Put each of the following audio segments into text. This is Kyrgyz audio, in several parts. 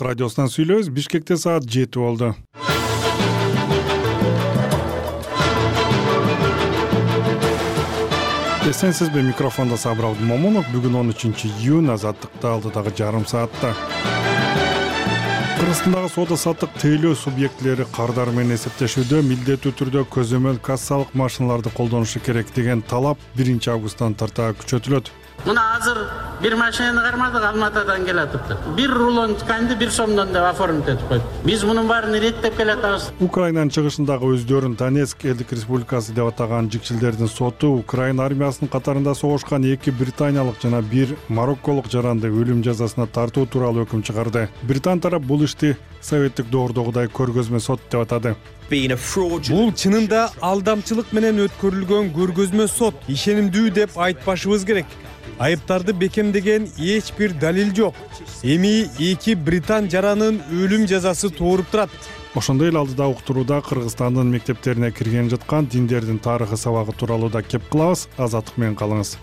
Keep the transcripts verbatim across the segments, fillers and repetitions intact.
радиосунан сүйлөбүз. Бишкекте саат жети болду. Эсенсизби, микрофонда Сабыр Момунов. Бүгүн он үчүнчү июнь, азаттыкта алдыдагы жарым саатта. Кыргызстандагы соода саттык тейлөө субъектилери кардар менен эсептешүүдө милдеттүү түрдө көзөмөл кассалык машиналарды колдонушу керек деген талап биринчи августтан тарта күчөтүлөт. Мына азыр бир машинаны кармадык, Алматадан келатыптыр. Бир рулон тканды бир сомдон деп оформить этип койду. Биз мунун баарын реттеп келатабыз. Украинанын чыгышындагы өздөрүн Донецк элдик республикасы деп атаган жикчилдердин соту Украина армиясынын катарында согушкан эки британиялык жана бир марокколук жаранды өлүм жазасына тартуу тууралуу өкүм чыгарды. Британ тарап бул ишти советтик доордогудай көргөзмө сот деп атады. Бул чынында алдамчылык менен өткөрүлгөн көргөзмө сот, ишенимдүү деп айтпашыбыз керек. Айыптарды бекемдеген эч бир далил жок. Эми эки британ жаранын өлүм жазасы тууруп турат. Ошондой эле алдыда уктурууда Кыргызстандын мектептерине кирген жаткан диндердин тарыхы сабагы тууралуу да кеп кылабыз. Азаттык менен калыңыз.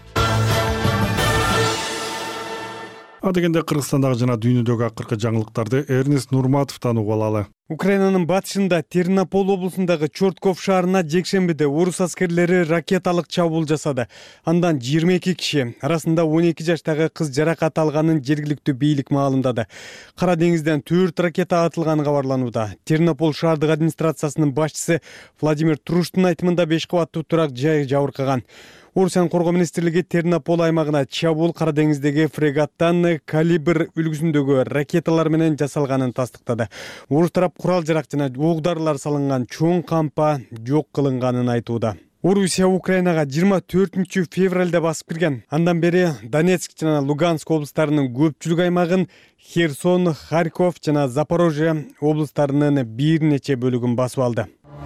Адегенде Кыргызстандагы жана дүйнөдөгү акыркы жаңылыктарды Эрнест Нурматовдон угуп алалы. Украинанын батышында Тернополь облусундагы Чортков шаарына жекшембиде орус аскерлери ракеталык чабуул жасады. Андан жыйырма эки киши, арасында он эки жаштагы кыз жаракат алганын жергиликтүү бийлик маалымдады. Кара деңизден төрт ракета атылганы кабарланууда. Тернополь шаардык администрациясынын башчысы Владимир Труштун айтымында беш кабаттуу турак жай жабыркаган. Орусиянын коргоо министрлиги Тернополь аймагына чабуул Кара деңиздеги фрегаттан калибр үлгүсүндөгү ракеталар менен жасалганын тастыктады. Орус тарап курал жарак жана оок-дарылар салынган чоң кампа жок кылынганын айтууда. Орусия Украинага жыйырма төртүнчү февралда басып кирген. Андан бери Донецк жана Луганск облустарынын көпчүлүк аймагын, Херсон, Харьков жана Запорожье облустарынын бир нече бөлүгүн басып алды.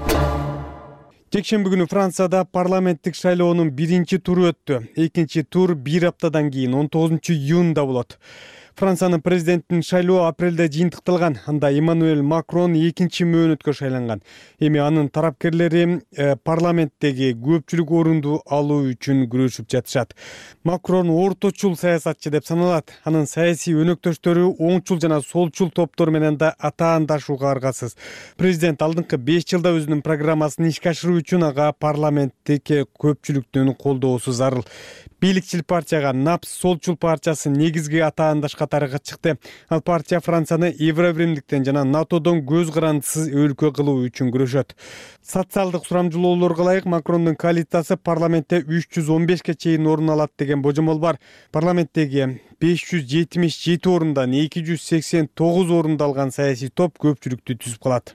Жекшемби күнү Францияда парламенттик шайлоонун биринчи туру өттү. Экинчи тур бир аптадан кийин он тогузунчу июнда болот. Франциянын президентин шайлоо апрелде жыйынтыкталган. Анда Эммануэль Макрон экинчи мөөнөткө шайланган. Эми анын тарапкерлери э, парламенттеги көпчүлүк орунду алуу үчүн күрөшүп жатышат. Макрон орточул саясатчы деп саналат. Анын саясий өнөктөштөрү оңчул жана солчул топтор менен да атаандашууга аргасыз. Президент алдыңкы беш жылда өзүнүн программасын ишке ашыруу үчүн ага парламенттик көпчүлүктүн колдоосу зарыл. Бийликчил партияга НАПС солчул партиясы негизги атаандаш катары чыкты. Ал партия Францияны Евробиримдиктен жана НАТОдон көз карандысыз өлкө кылуу үчүн күрөшөт. Социалдык сурамжылоолорго ылайык Макрондун коалициясы парламентте үч жүз он бешке чейин орун алат деген божомол бар. Парламенттеги беш жүз жетимиш жети орундан эки жүз сексен тогуз орунду алган саясий топ көпчүлүктү түзүп калат.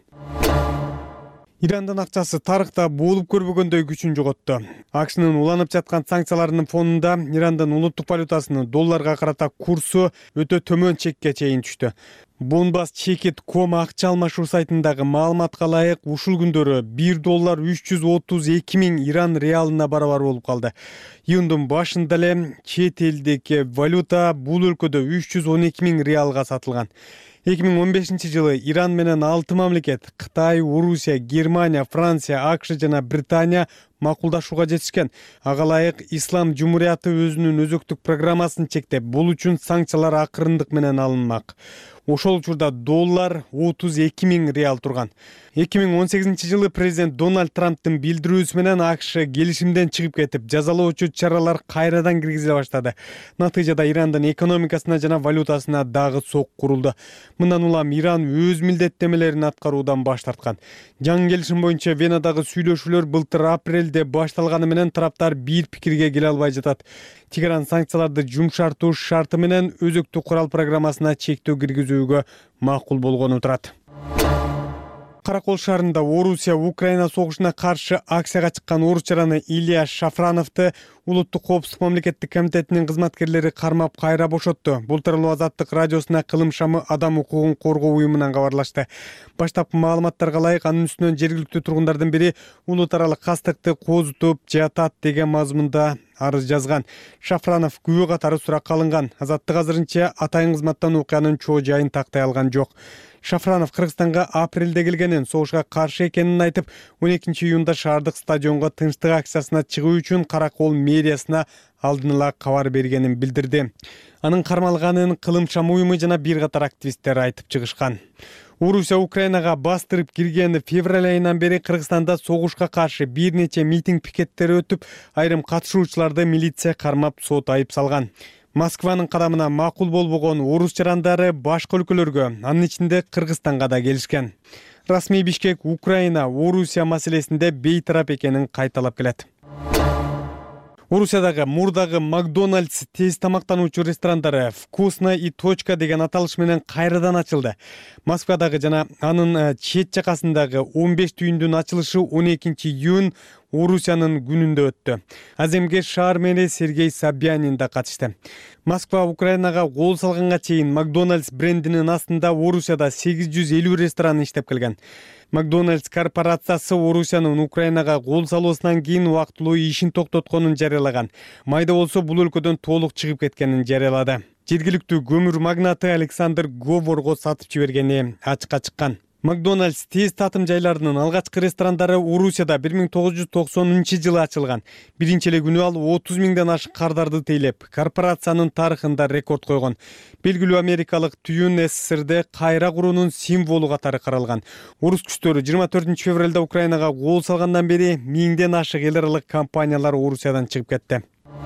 Ирандын акчасы тарыхта болуп көрбөгөндөй күчүн жоготту. АКШнын уланып жаткан санкцияларынын фонунда Ирандын улуттук валютасынын долларга карата курсу өтө төмөн чекке чейин түштү. Бонбас чекит точка ком акча алмашуу сайтындагы маалыматка ылайык ушул күндөрү бир доллар үч жүз отуз эки миң Иран реалына барабар болуп калды. Июндун башында эле чет элдик валюта бул өлкөдө үч жүз он эки миң реалга сатылган. эки миң он бешинчи жылы Иран менен алты мамлекет — Кытай, Орусия, Германия, Франция, АКШ жана Британия макулдашууга жетишкен. Ага ылайык Ислам Жумурияты өзүнүн өзөктүк программасын чектеп, бул үчүн санкциялар акырындык менен алынмак. Ошол учурда доллар отуз эки миң реал турган. эки миң он сегизинчи жылы президент Дональд Трамптын билдирүүсү менен АКШ келишимден чыгып кетип, жазалоочу чаралар кайрадан киргизиле баштады. Натыйжада Ирандын экономикасына жана валютасына дагы сок курулду. Мындан улам Иран өз милдеттемелерин аткаруудан баш тарткан. Жаңы келишим боюнча Венадагы сүйлөшүүлөр былтыр апрелде башталганы менен тараптар бир пикирге келе албай жатат. Тегеран санкцияларды жумшартуу шарты менен өзөктүк курал программасына чектөө киргизүүгө макул болгону турат. Каракол шаарында Орусия Украина согушуна каршы акцияга чыккан орус жараны Илья Шафрановду Улуттук коопсуздук мамлекеттик комитетинин кызматкерлери кармап кайра бошотту. Бул тууралуу Азаттык радиосуна Кылым шамы адам укугун коргоо уюмунан кабарлашты. Баштапкы маалыматтарга ылайык анын үстүнөн жергиликтүү тургундардын бири улут аралык кастыкты козутуп жатат деген мазмунда арыз жазган. Шафранов күбө катары суракка алынган. Азаттык азырынча атайын кызматтан окуянын чоо жайын тактай алган жок. Шафранов Кыргызстанга апрелде келгенин, согушка каршы экенин айтып, он экинчи июнда шаардык стадионго тынчтык акциясына чыгуу үчүн Каракол мэриясына алдын ала кабар бергенин билдирди. Анын кармалганын кылымшам уюму жана бир катар активисттер айтып чыгышкан. Орусия Украинага бастырып кирген февраль айынан бери Кыргызстанда согушка каршы бир нече митинг пикеттери өтүп, айрым катышуучуларды милиция кармап сот айып салган. Москванын карамына макул болбогон орус жарандары башка өлкөлөргө, анын ичинде Кыргызстанга да келишкен. Расмий Бишкек Украина Орусия маселесинде бейтарап экенин кайталап келет. Орусиядагы мурдагы Макдональдс тез тамактануучу ресторандары «Вкусно и точка» деген аталыш менен кайрадан ачылды. Москвадагы жана анын чет жакасындагы он беш түйүндүн ачылышы он экинчи июнь Орусиянын күнүндө өттү. Аземге шаар мэри Сергей Собянин да катышты. Москва Украинага кол салганга чейин Макдональдс брендинин астында Орусияда сегиз жүз элүү ресторан иштеп келген. Макдональдс корпорациясы Орусиянын Украинага кол салуусунан кийин убактылуу ишин токтотконун жарыялаган. Майда болсо бул өлкөдөн толук чыгып кеткенин жарыялады. Жергиликтүү көмүр магнаты Александр Говорго сатып жибергени ачыкка чыккан. Макдональдс тез татым жайларынын алгачкы ресторандары Орусияда бир миң тогуз жүз токсонунчу жылы ачылган. Биринчи эле күнү ал отуз миңден ашык кардарды тейлеп, корпорациянын тарыхында рекорд койгон. Белгилүү америкалык түйүн СССРде кайра куруунун символу катары каралган. Орус күчтөрү жыйырма төртүнчү февралда Украинага кол салгандан бери миңден ашык эл аралык компаниялар Орусиядан чыгып кетти.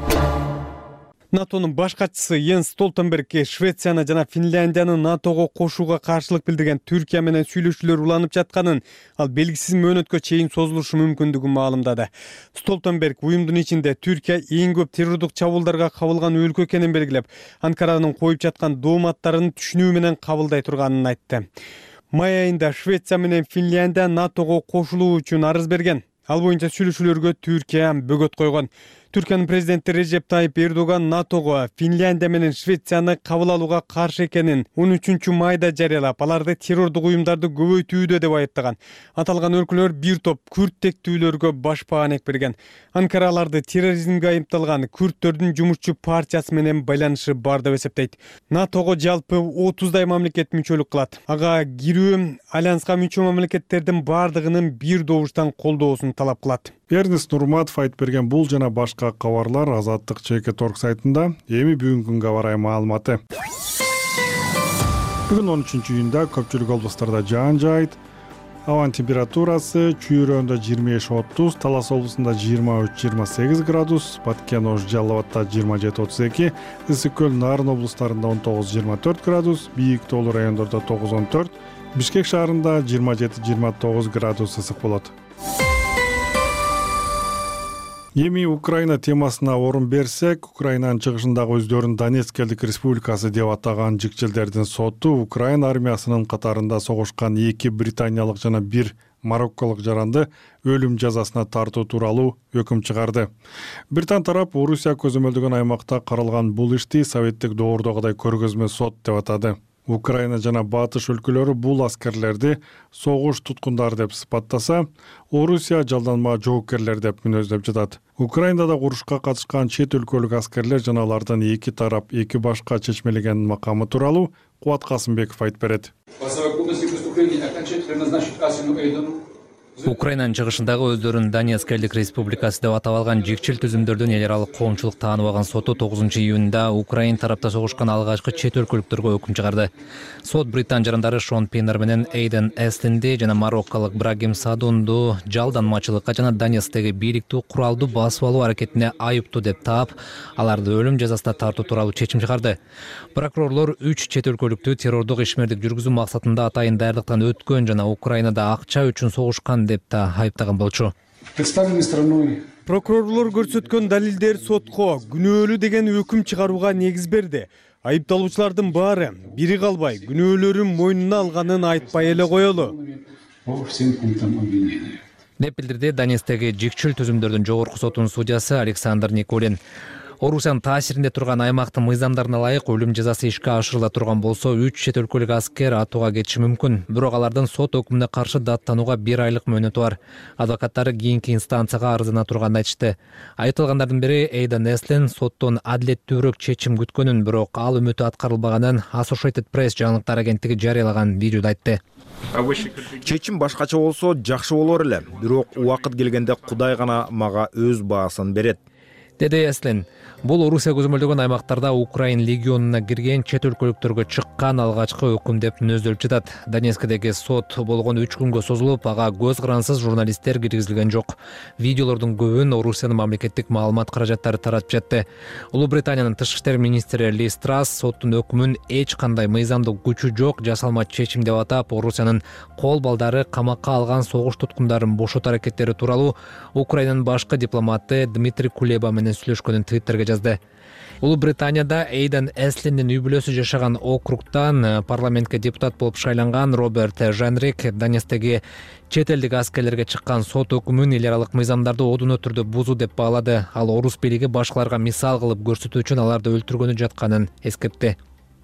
НАТОнун баш катчысы Йенс Столтенберг Швецияны жана Финляндияны НАТОго кошууга каршылык билдирген Түркия менен сүйлөшүүлөр уланып жатканын, ал белгисиз мөөнөткө чейин созулушу мүмкүндүгүн маалымдады. Столтенберг уюмдун ичинде Түркия эң көп террордук чабуулдарга кабылган өлкө экенин белгилеп, Анкаранын коюп жаткан дооматтарын түшүнүү менен кабылдай турганын айтты. Май айында Швеция менен Финляндия НАТОго кошулуу үчүн арыз берген. Ал боюнча сүйлөшүүлөргө Түркия бөгөт койгон. Түркиянын президенти Режеп Тайип Эрдоган НАТОго Финляндия менен Швецияны кабыл алууга каршы экенин он үчүнчү майда жарыялап, аларды террордук уюмдарды көбөйтүүдө деп айыптаган. Аталган өлкөлөр бир топ күрд тектүүлөргө баш баанек берген. Анкара аларды терроризмге айыпталган күрдтөрдүн жумушчу партиясы менен байланышы бар деп эсептейт. НАТОго жалпы отуздай мамлекет мүчөлүк кылат. Ага кирүү альянска мүчө мамлекеттердин бардыгынын бир добуштан колдоосун талап кылат. Эрнест Нурматов айтып берген бул жана башка кабарлар Азаттык Чеке Торг сайтында. Эми бүгүнкү күнгө карай маалыматы. Бүгүн он үчүнчү июнда көпчүлүк облустарда жаан жаайт. Абанын температурасы Чүй районунда жыйырма беш отуз, Талас облусунда жыйырма үч жыйырма сегиз градус, Баткен Ош Жалал Абадта жыйырма жети отуз эки, Ысык Көл Нарын облустарында он тогуз жыйырма төрт градус, Бийик тоолуу райондордо тогуз он төрт, Бишкек шаарында жыйырма жети жыйырма тогуз градус ысык болот. Эми Украина темасына орун берсек, Украинанын чыгышындагы өздөрүн Донецк элдик республикасы деп атаган жикчилдердин соту Украина армиясынын катарында согушкан эки британиялык жана бир марокколук жаранды өлүм жазасына тартуу тууралуу өкүм чыгарды. Британ тарап Орусия көзөмөлдөгөн аймакта каралган бул ишти советтик доордогудай көргөзмө сот деп атады. Украина жана батыш өлкөлөрү бул аскерлерди согуш туткундары деп сыпаттаса, Орусия жалданма жоопкерлер деп мүнөздөп жатат. Украинада урушка катышкан чет өлкөлүк аскерлер жана алардын эки тарап эки башка чечмелеген макамы тууралуу Кубат Касымбеков айтып берет. Украинанын чыгышындагы өздөрүн Донецк элдик республикасы деп атап алган жикчил түзүмдөрдүн эл аралык коомчулук таанып алган соту тогузунчу июнда Украин тарапта согушкан алгачкы чет өлкөлүктөргө өкүм чыгарды. Сот британ жарандары Шон Пеннер менен Эйден Эстинди жана марокколук Брагим Садунду жалданмачылыкка жана Донецктеги бийликтүү куралдуу басып алуу аракетине айыптуу деп таап, аларды өлүм жазасына тартуу тууралуу чечим чыгарды. Прокурорлор үч чет өлкөлүктү террордук ишмердик жүргүзүү максатында атайын даярдыктан өткөн жана Украинада акча үчүн согушкан деп та айыптаган болчу. Прокурорлор көрсөткөн далилдер сотко күнөөлүү деген өкүм чыгарууга негиз берди. Айыпталуучулардын баары бири калбай күнөөлөрүн мойнуна алганын айтпай эле коелу деп билдирди Донецктеги жикчил түзүмдөрдүн жогорку сотунун судьясы Александр Никулин. Орусиянын таасиринде турган аймактын мыйзамдарына ылайык өлүм жазасы ишке ашырыла турган болсо, үч чет өлкөлүк аскер атууга кетиши мүмкүн. Бирок алардын сот өкүмүнө каршы даттанууга бир айлык мөөнөтү бар. Адвокаттары кийинки инстанцияга арызына турганын айтышты. Айыпталгандардын бири Эйден Эслин соттон адилеттүүрөөк чечим күткөнүн, бирок ал үмүтү аткарылбаганын Associated Press жаңылыктар агенттиги жарыялаган видеодо айтты. Чечим башкача болсо жакшы болор эле, бирок убакыт келгенде Кудай гана мага өз баасын берет, деди Эслин. Бул Орусия көзөмөлдөгөн аймактарда Украин легионуна кирген чет өлкөлүктөргө чыккан алгачкы өкүм деп мүнөздөлүп жатат. Донецкдеги сот болгон үч күнгө созулуп, ага көз карансыз журналисттер киргизилген жок. Видеолордун көбүн Орусиянын мамлекеттик маалымат каражаттары таратып жатты. Улуу Британиянын тышкы иштер министри Ли Страс соттун өкүмүн эч кандай мыйзамдык күчү жок жасалма чечим деп атап, Орусиянын кол балдары камакка алган согуш туткундарын бошотуу аракеттери тууралуу Украинанын башкы дипломаты Дмитрий Кулеба менен сүйлөшкөнүн Твиттерге жазды. Улуу Британияда Эйден Эслиндин үй бүлөсү жашаган округтан парламентке депутат болуп шайланган Роберт Женрик Донецктеги чет элдик аскерлерге чыккан сот өкүмүн эл аралык мыйзамдарды одуно түрдө бузуу деп баалады. Ал орус бийлиги башкаларга мисал кылып көрсөтүү үчүн аларды өлтүргөнү жатканын эскертти.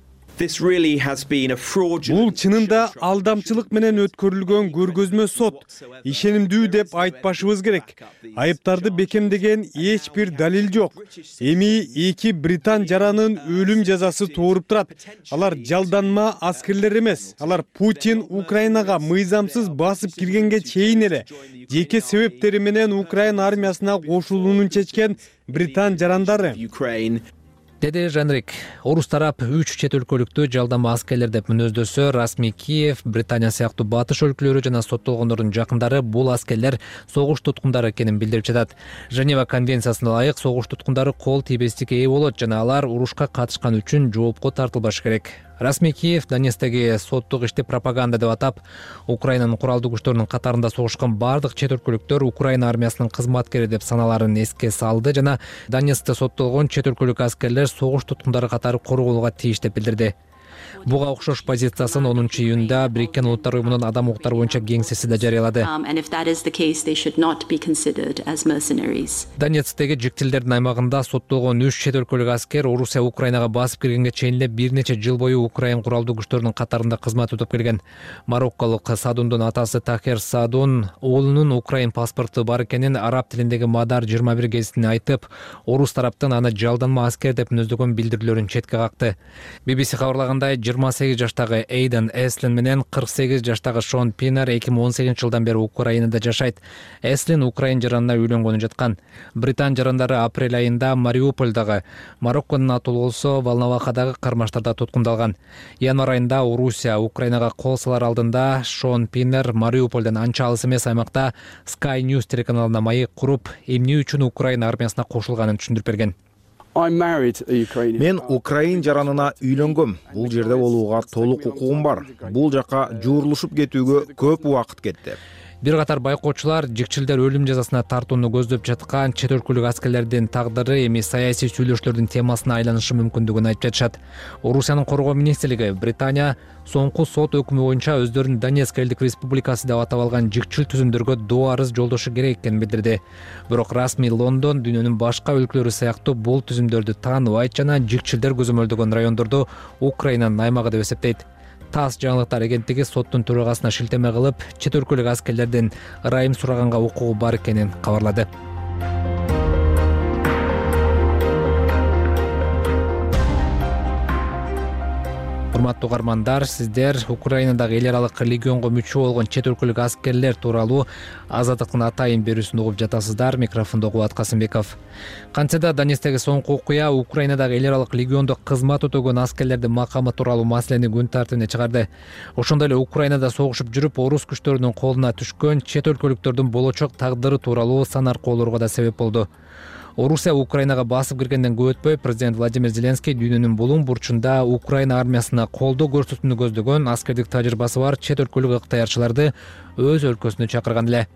Бул чынында алдамчылык менен өткөрүлгөн көргөзмө сот. Ишенимдүү деп айтпашыбыз керек. Айыптарды бекемдеген эч бир далил жок. Эми эки британ жаранын өлүм жазасы тууруп турат. Алар жалданма аскерлер эмес. Алар Путин Украинага мыйзамсыз басып киргенге чейин эле жеке себептери менен Украин армиясына кошулууну чечкен британ жарандары. Деди Женрик. Орус тарап үч чет өлкөлүктү жалдама аскерлер деп мүнөздөсө, расмий Киев, Британия сыяктуу батыш өлкөлөрү жана соттолгондордун жакындары бул аскерлер согуш туткундары экенин билдирип жатат. Женева конвенциясына ылайык согуш туткундары кол тийбестикке ээ болот жана алар урушка катышкан үчүн жоопко тартылбашы керек. Расмий Киев Донецктеги соттук ишти пропаганда деп атап, Украинанын куралдуу күчтөрүнүн катарында согушкан бардык чет өлкөлүктөр Украина армиясынын кызматкери деп саналарын эске салды жана Донецкте соттолгон чет өлкөлүк аскерлер согуш туткундары катары корголууга тийиш деп билдирди. Буга окшош позициясын онунчу июнда Бириккен Улуттар уюмунун адам укуктары боюнча кеңсеси да жарыялады. Донецктеги жиктилдердин аймагында соттолгон үч чет өлкөлүк аскер Орусия Украинага басып киргенге чейин эле бир нече жыл бою Украин куралдуу күчтөрүнүн катарында кызмат өтөп келген. Марокколук Садундун атасы Тахер Садун уулунун Украин паспорту бар экенин араб тилиндеги Мадар жыйырма бир гезитине айтып, орус тараптан аны жалданма аскер деп мүнөздөгөн билдирүүлөрүн четке какты. би би си кабарлагандай, жыйырма сегиз жаштагы Эйден Эслин менен кырк сегиз жаштагы Шон Пинер эки миң он сегизинчи жылдан бери Украинада жашайт. Эслин Украин жаранына үйлөнгөнү жаткан. Британ жарандары апрель айында Мариупольдагы, Марокконун атуулу болсо Волновахадагы кармаштарда туткундалган. Январь айында Орусия Украинага кол салар алдында Шон Пинер Мариупольдон анча алыс эмес аймакта Sky News телеканалына маек куруп, эмне үчүн Украина армиясына кошулганын түшүндүрүп берген. Мен Украин жаранына үйлөнгөм. Бул жерде болууга толук укугум бар. Бул жака жуурулушуп кетүүгө көп убакыт кетти. Бир катар байкоочулар жикчилдер өлүм жазасына тартууну көздөп жаткан чет өлкөлүк аскерлердин тагдыры эми саясий сүйлөшүүлөрдүн темасына айланышы мүмкүндүгүн айтып жатышат. Орусиянын коргоо министрлиги Британия соңку сот өкүмү боюнча өздөрүн Донецк элдик республикасы деп атап алган жикчил түзүмдөргө доо арыз жолдошу керек экенин билдирди. Бирок расмий Лондон дүйнөнүн башка өлкөлөрү сыяктуу бул түзүмдөрдү тааныбайт жана жикчилдер көзөмөлдөгөн райондорду Украинанын аймагы деп эсептейт. ТАСС жаңылыктар агенттиги соттун төрагасына шилтеме кылып, чет өлкөлүк аскерлердин ырайым сураганга укугу бар экенин кабарлады. Урматтуу угармандар, сиздер Украинадагы эл аралык легионго мүчө болгон чет өлкөлүк аскерлер тууралуу Азаттыктын атайын берүүсүн угуп жатасыздар. Микрофондо Кубат Касымбеков. Кантсе да Донецктеги соңку окуя Украинадагы эл аралык легиондо кызмат өтөгөн аскерлердин макамы тууралуу маселени күн тартибине чыгарды. Ошондой эле Украинада согушуп жүрүп орус күчтөрүнүн колуна түшкөн чет өлкөлүктөрдүн болочок тагдыры тууралуу сан аркоолорго да себеп болду. Орусия Украинага басып киргенден көп өтпөй президент Владимир Зеленский дүйнөнүн булуң бурчунда Украина армиясына колдоо көрсөтүүнү көздөгөн аскердик тажрыйбасы бар чет өлкөлүк ыктыярчыларды өз өлкөсүнө чакырган эле.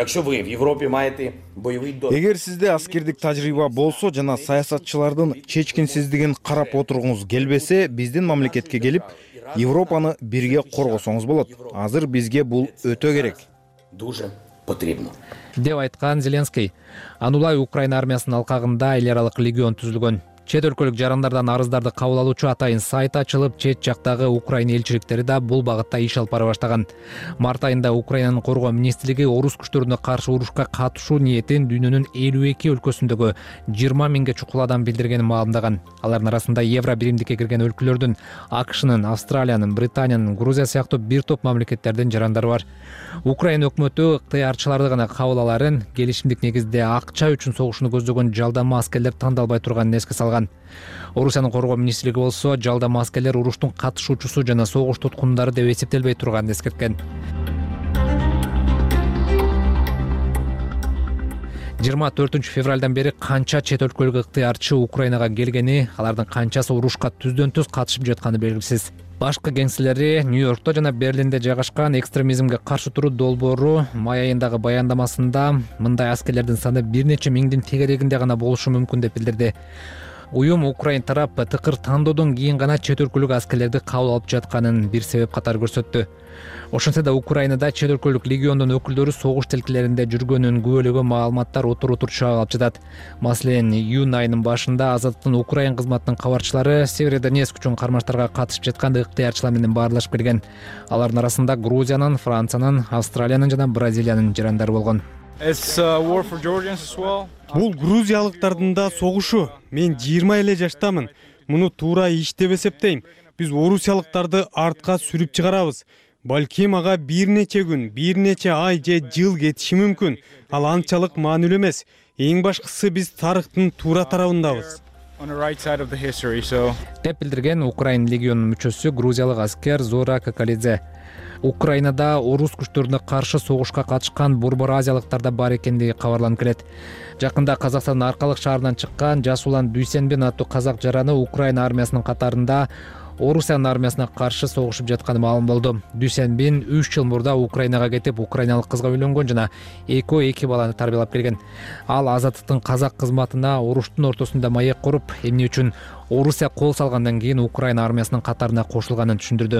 Эгер сизде аскердик тажрыйба болсо жана саясатчылардын чечкинсиздигин карап отургуңуз келбесе, биздин мамлекетке келип, Европаны бирге коргосоңуз болот. Азыр бизге бул өтө керек. Деп айткан Зеленский. Анулай Украина армиясынын алкагында эл аралык легион түзүлгөн. Чет өлкөлүк жарандардан арыздарды кабыл алуучу атайын сайт ачылып, чет жактагы Украина элчиликтери да бул багытта иш алып бара баштаган. Март айында Украинанын коргоо министрлиги орус күчтөрүнө каршы урушка катышуу ниетин дүйнөнүн элүү эки өлкөсүндөгү жыйырма миңге чукул адам билдиргенин маалымдаган. Алардын арасында Евро биримдикке кирген өлкөлөрдүн АКШнын, Австралиянын, Британиянын, Грузия сыяктуу бир топ мамлекеттердин жарандары бар. Украина өкмөтү ыктыярчыларды гана кабыл аларын, келишимдик негизде акча үчүн согушууну көздөгөн жалданма аскерлер тандалбай турганын эске салган. Орусиянын коргоо министрлиги болсо жалданма аскерлер уруштун катышуучусу жана согуш туткундары деп эсептелбей турганын эскерткен. жыйырма төртүнчү февралдан бери канча чет өлкөлүк ыктыярчы Украинага келгени, алардын канчасы урушка түздөн түз катышып жатканы белгисиз. Башкы кеңселери Нью-Йоркто жана Берлинде жайгашкан экстремизмге каршы туруу долбоору май айындагы баяндамасында мындай аскерлердин саны бир нече миңдин тегерегинде гана болушу мүмкүн деп билдирди. Уюм Украин тарап тыкыр тандоодон кийин гана чет өлкөлүк аскерлерди кабыл алып жатканын бир себеп катары көрсөттү. Ошентсе да Украинада чет өлкөлүк легиондун өкүлдөрү согуш тилкелеринде жүргөнүн күбөлөгөн маалыматтар отур-отур чыга жатат. Маселен, июнь айынын башында Азаттыктын Украин кызматынын кабарчылары Северодонецк үчүн кармаштарга катышып жаткан ыктыярчылар менен баарлашып келген. Алардын арасында Грузиянын, Франциянын, Австралиянын жана Бразилиянын жарандары болгон. Бул грузиялыктардын да согушу. Мен жыйырма эле жаштамын. Муну туура иш деп эсептейм. Биз орусиялыктарды артка сүрүп чыгарабыз. Балким ага бир нече күн, бир нече ай же жыл кетиши мүмкүн. Ал анчалык маанилүү эмес. Эң башкысы биз тарыхтын туура тарабындабыз. Деп билдирген Украин легионунун мүчөсү грузиялык аскер Зора Какалидзе. Украинада орус күчтөрүнө каршы согушка катышкан борбор азиялыктар да бар экендиги кабарланып келет. Жакында Казакстандын Аркалык шаарынан чыккан Жасулан Дүйсенбин аттуу казак жараны Украина армиясынын катарында Орусиянын армиясына каршы согушуп жатканы маалым болду. Дүйсенбин үч жыл мурда Украинага кетип, украиналык кызга үйлөнгөн жана экөө эки баланы тарбиялап келген. Ал Азаттыктын казак кызматына уруштун ортосунда маек куруп, эмне үчүн Орусия кол салгандан кийин Украина армиясынын катарына кошулганын түшүндүрдү.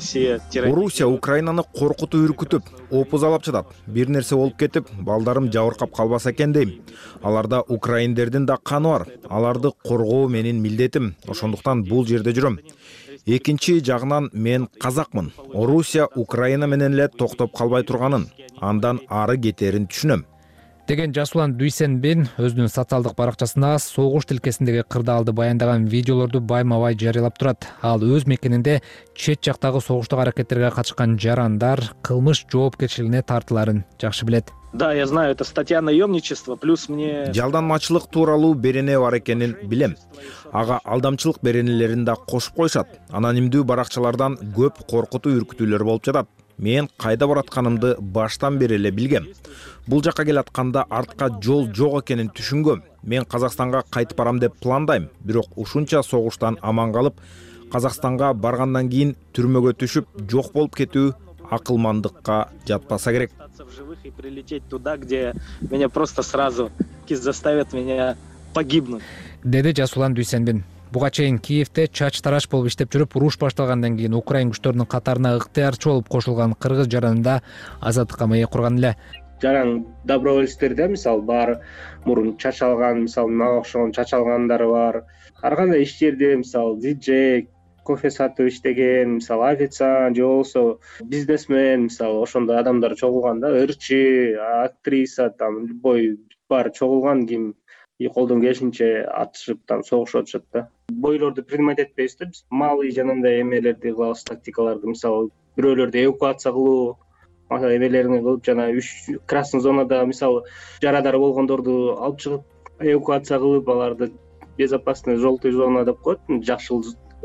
Орусия Украинаны коркутуп үркүтүп, опузалап жатат. Бир нерсе болуп кетип, балдарым жабыркап калбаса экен дейм. Аларда украиндердин да каны бар. Аларды коргоо менин милдетим. Ошондуктан бул жерде жүрөм. Экинчи жагынан мен казакмын. Орусия Украина менен эле токтоп калбай турганын, андан ары кетерин түшүнөм. Деген Жасулан Дүйсенбин өзүнүн социалдык баракчасына согуш тилкесиндеги кырдаалды баяндаган видеолорду байма-бай жарыялап турат. Ал өз мекенинде чет жактагы согуштук аракеттерге катышкан жарандар кылмыш жоопкерчилигине тартыларын жакшы билет. Да, я знаю, это статья наемничества, плюс мне... Жалданмачылык тууралуу берене бар экенин билем. Ага алдамчылык беренелерин да кошуп коюшат. Анонимдүү баракчалардан көп коркутуу үркүтүүлөр болуп жатат. Мен кайда баратканымды баштан бери эле билгем. Бул жакка келатканда артка жол жок экенин түшүнгөм. Мен Казакстанга кайтып барам деп пландайм. Бирок ушунча согуштан аман калып, Казакстанга баргандан кийин түрмөгө түшүп, жок болуп кетүү акылмандыкка жатпаса керек. И прилететь туда, где меня просто сразу заставят меня погибнуть. Деди Жасулан Дүйсенбин. Буга чейин Киевде чач тараш болуп иштеп жүрүп, уруш башталгандан кийин Украин күчтөрүнүн катарына ыктыярчы болуп кошулган кыргыз жаранында азаттыкка маек курган эле. Жаран добровольцтерде мисалы бар, мурун чач алган, мисалы мага окшогон чач алгандары бар. Ар кандай иштерде мисалы диджей, кофе сатып иштеген, мисалы официант же болбосо бизнесмен, мисалы ошондой адамдар чогулган да, ырчы, актриса, там любой бар чогулган ким и колдон келишинче атышып там согушуп атышат да. Бойлорду принимать этпейбиз да, биз малый жанагындай эмелерди кылабыз, тактикаларды, мисалы бирөөлөрдү эвакуация кылуу, эмелерине кылып жана үч красный зонада мисалы жарадар болгондорду алып чыгып эвакуация кылып, аларды безопасный желтый зона деп коет, жакшыл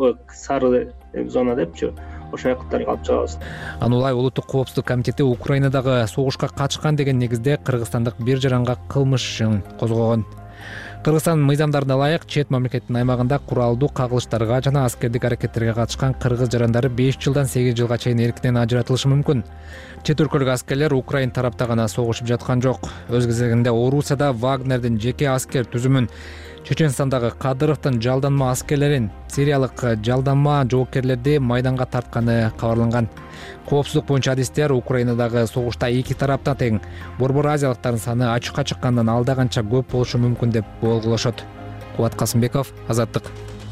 сары зона депчи, ошол жактарга алып чыгабыз. Анулай улуттук коопсуздук комитети Украинадагы согушка катышкан деген негизде кыргызстандык бир жаранга кылмыш ишин козгогон. Кыргызстан мыйзамдарына ылайык чет мамлекеттин аймагында куралдуу кагылыштарга жана аскердик аракеттерге катышкан кыргыз жарандары беш жылдан сегиз жылга чейин эркинен ажыратылышы мүмкүн. Чет өлкөлүк аскерлер Украин тарапта гана согушуп жаткан жок. Өз кезегинде Орусияда Вагнердин жеке аскер түзүмүн, Чеченстандагы Кадыровдун жалданма аскерлерин, сириялык жалданма жоокерлерди майданга тартканы кабарланган. Коопсуздук боюнча адистер Украинадагы согушта эки тарапта тең. Борбор азиялыктардын саны ачыкка чыккандан алда канча көп болушу мүмкүн деп болголошот. Кубат Касымбеков, Азаттык.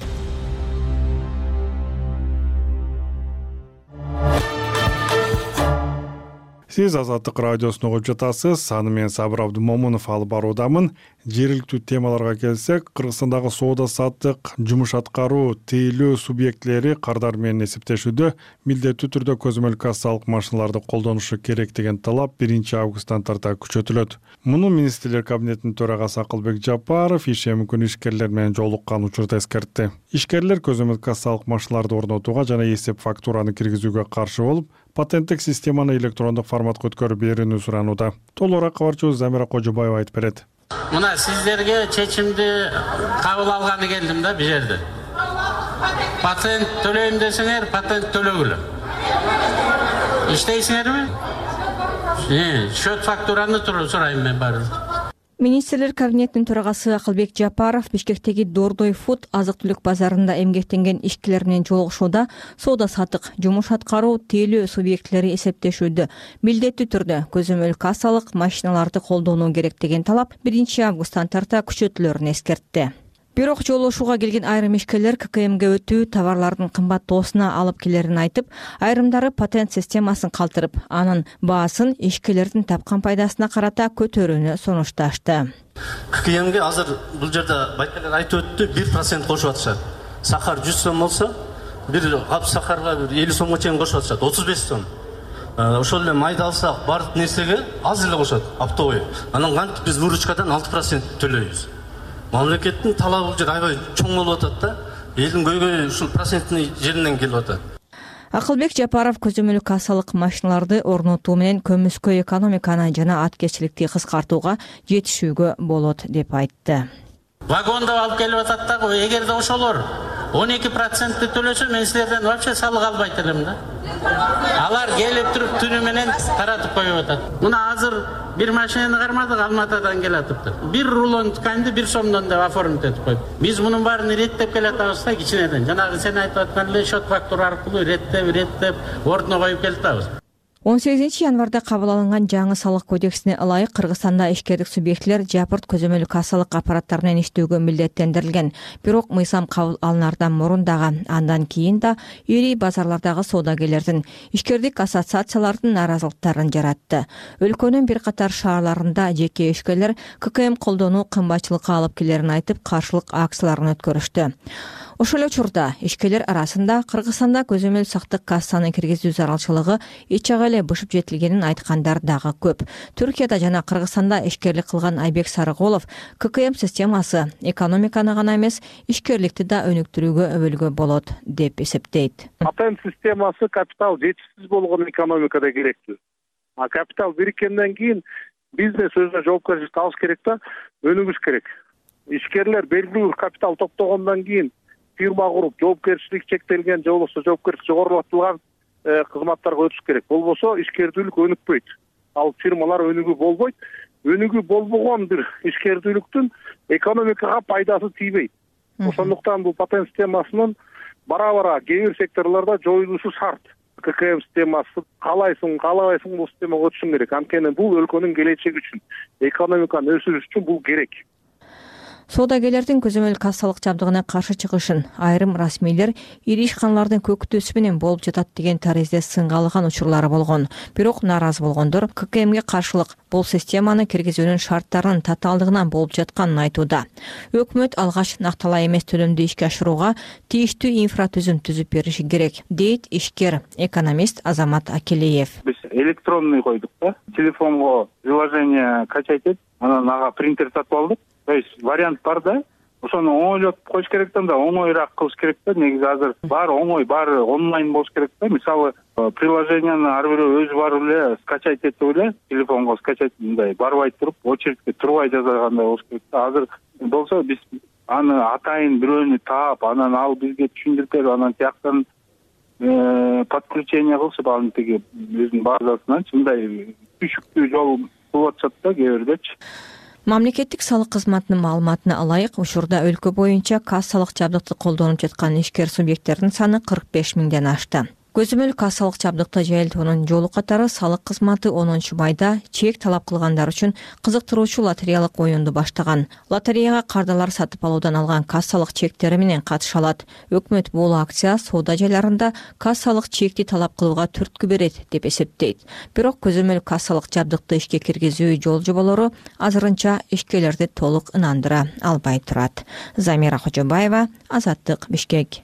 Сиз Азаттык радиосун угуп жатасыз. Аны мен Сабыр Абдумомунов алып баруудамын. Жергиликтүү темаларга келсек, Кыргызстандагы соода саттык, жумуш аткаруу, тейлөө субъектлери кардар менен эсептешүүдө милдеттүү түрдө көзөмөл кассалык машиналарды колдонушу керек деген талап биринчи августтан тарта күчөтүлөт. Муну министрлер кабинетинин төрагасы Акылбек Жапаров ишке мүмкүн ишкерлер менен жолуккан учурда эскертти. Ишкерлер көзөмөл кассалык машиналарды орнотууга жана эсеп фактураны киргизүүгө каршы болуп, патенттик системаны электрондук форматка өткөрүп берүүнү суранууда. Толугураак кабарчыбыз Замира Кожобаева айтып берет. Мына сиздерге чечимди кабыл алганы келдим да бул жерде. Патент төлөйм десеңер, патент төлөгүлө. Иштейсиңерби? Э, счет фактураны сурайм мен баары. Министрлер кабинетинин төрагасы Акылбек Жапаров Бишкектеги Дордой Фуд азык-түлүк базарында эмгектенген ишкерлер менен жолугушууда соода саттык, жумуш аткаруу, тейлөө субъектлери эсептешүүдө милдеттүү түрдө көзөмөл кассалык машиналарды колдонуу керек деген талап биринчи августтан тарта күчөтүлөрүн эскертти. Бирок жолугушууга келген айрым ишкерлер ККМге өтүү товарлардын кымбаттоосуна алып келерин айтып, айрымдары патент системасын калтырып, анын баасын ишкерлердин тапкан пайдасына карата көтөрүүнү сунушташты. ККМге азыр бул жерде байкалар айтып өттү, бир процент кошуп атышат. Сахар жүз сом болсо, бир кап сахарга бир элүү сомго чейин кошуп атышат, отуз беш сом. Ошол эле майды алсак, бардык нерсеге аз эле кошот, оптовый. Анан кантип биз выручкадан алты процент төлөйбүз. Мамлекеттин талабы бул жер аябай чоң болуп атат да, элдин көйгөйү ушул проценттин жеринен келип атат. Акылбек Жапаров көзөмөл кассалык машиналарды орнотуу менен көмүскө экономиканы жана аткезчиликти кыскартууга жетишүүгө болот деп айтты. Вагондо алып келип атат да, эгерде ошолор он эки процентти төлөсө, мен силерден вообще салык албайт элем да. Алар келип туруп түнү менен таратып коюп атат. Мына азыр бир машинаны кармадык, Алматадан келатыптыр. Бир рулон тканьды бир сомдон деп оформить этип коюп. Биз мунун баарын реттеп келатабыз да кичинеден. Жанагы сен айтып аткан эле счет фактура аркылуу реттеп, реттеп, ордуна коюп келатабыз. он сегизинчи январда кабыл алынган жаңы салык кодексине ылайык Кыргызстанда ишкердик субъектлер жапырт көзөмөл кассалык аппараттар менен иштөөгө милдеттендирилген. Бирок мыйзам кабыл алынардан мурун дагы, андан кийин да ири базарлардагы соодагерлердин, ишкердик ассоциациялардын наразылыктарын жаратты. Өлкөнүн бир катар шаарларында жеке ишкерлер ККМ колдонуу кымбатчылыкка алып келерин айтып, каршылык акцияларын өткөрүштү. Ошол учурда ишкерлер арасында Кыргызстанда көзөмөл сактык кассаны киргизүү зарылчылыгы эч ага эле бышып жетилгенин айткандар дагы көп. Түркияда жана Кыргызстанда ишкерлик кылган Айбек Сарыголов ККМ системасы экономиканы гана эмес, ишкерликти да өнүктүрүүгө өбөлгө болот деп эсептейт. Патент системасы капитал жетишсиз болгон экономикада керектүү. А капитал бириккенден кийин бизнес өзүнө жоопкерчилик алыш керек да, өнүгүш керек. Ишкерлер белгилүү капитал топтогондон кийин фирма куруп, жоопкерчилик чектелген же болбосо жоопкерчилик жогорулатылган кызматтарга өтүш керек. Болбосо ишкердүүлүк өнүкпөйт. Ал фирмалар өнүгүү болбойт. Өнүгүү болбогон бир ишкердүүлүктүн экономикага пайдасы тийбейт. Ошондуктан бул патент системасынын бара-бара кээ бир секторлордо жоюлушу шарт. ККМ системасы каалайсың, каалабайсың бул системага өтүшүң керек. Анткени бул өлкөнүн келечеги үчүн, экономиканы өсүрүш үчүн бул керек. Соодагерлердин көзөмөл кассалык жабдыгына каршы чыгышын айрым расмийлер ири ишканалардын көкүтүүсү менен болуп жатат деген таризде сынга алган учурлары болгон. Бирок нааразы болгондор ККМге каршылык бул системаны киргизүүнүн шарттарынын татаалдыгынан болуп жатканын айтууда. Өкмөт алгач накталай эмес төлөмдү ишке ашырууга тийиштүү инфратүзүм түзүп бериши керек, дейт ишкер экономист Азамат Акелиев. Биз электронный койдук да, телефонго приложение качать этип, анан ага принтер сатып алдык. То есть вариант бар да, ошону оңойлоп коюш керек да, оңоюраак кылыш керек да. Негизи азыр баары оңой, баары онлайн болуш керек да. Мисалы, приложениени ар бирөө өзү барып эле скачать этип эле, телефонго скачать мындай барбай туруп, очередке турбай жасагандай болуш керек да. Азыр болсо биз аны атайын бирөөнү таап, анан ал бизге түшүндүрүп берип, анан тияктан подключение кылышып, анын тиги өзүнүн базасынан мындай түшүктүү жол болуп атышат да кээ бирдечи. Мамлекеттик салык кызматынын маалыматына ылайык, учурда өлкө боюнча кассалык жабдыкты колдонуп жаткан ишкер субъекттердин саны кырк беш миңден ашты. Көзөмөл кассалык жабдыкты жайылтуунун жолу катары салык кызматы онунчу майда чек талап кылгандар үчүн кызыктыруучу лотереялык оюнду баштаган. Лотереяга кардалар сатып алуудан алган кассалык чектери менен катыша алат. Өкмөт бул акция соода жайларында кассалык чекти талап кылууга түрткү берет деп эсептейт. Бирок көзөмөл кассалык жабдыкты ишке киргизүү жол жоболору азырынча ишкерлерди толук ынандыра албай турат. Замира Хожобаева, Азаттык, Бишкек.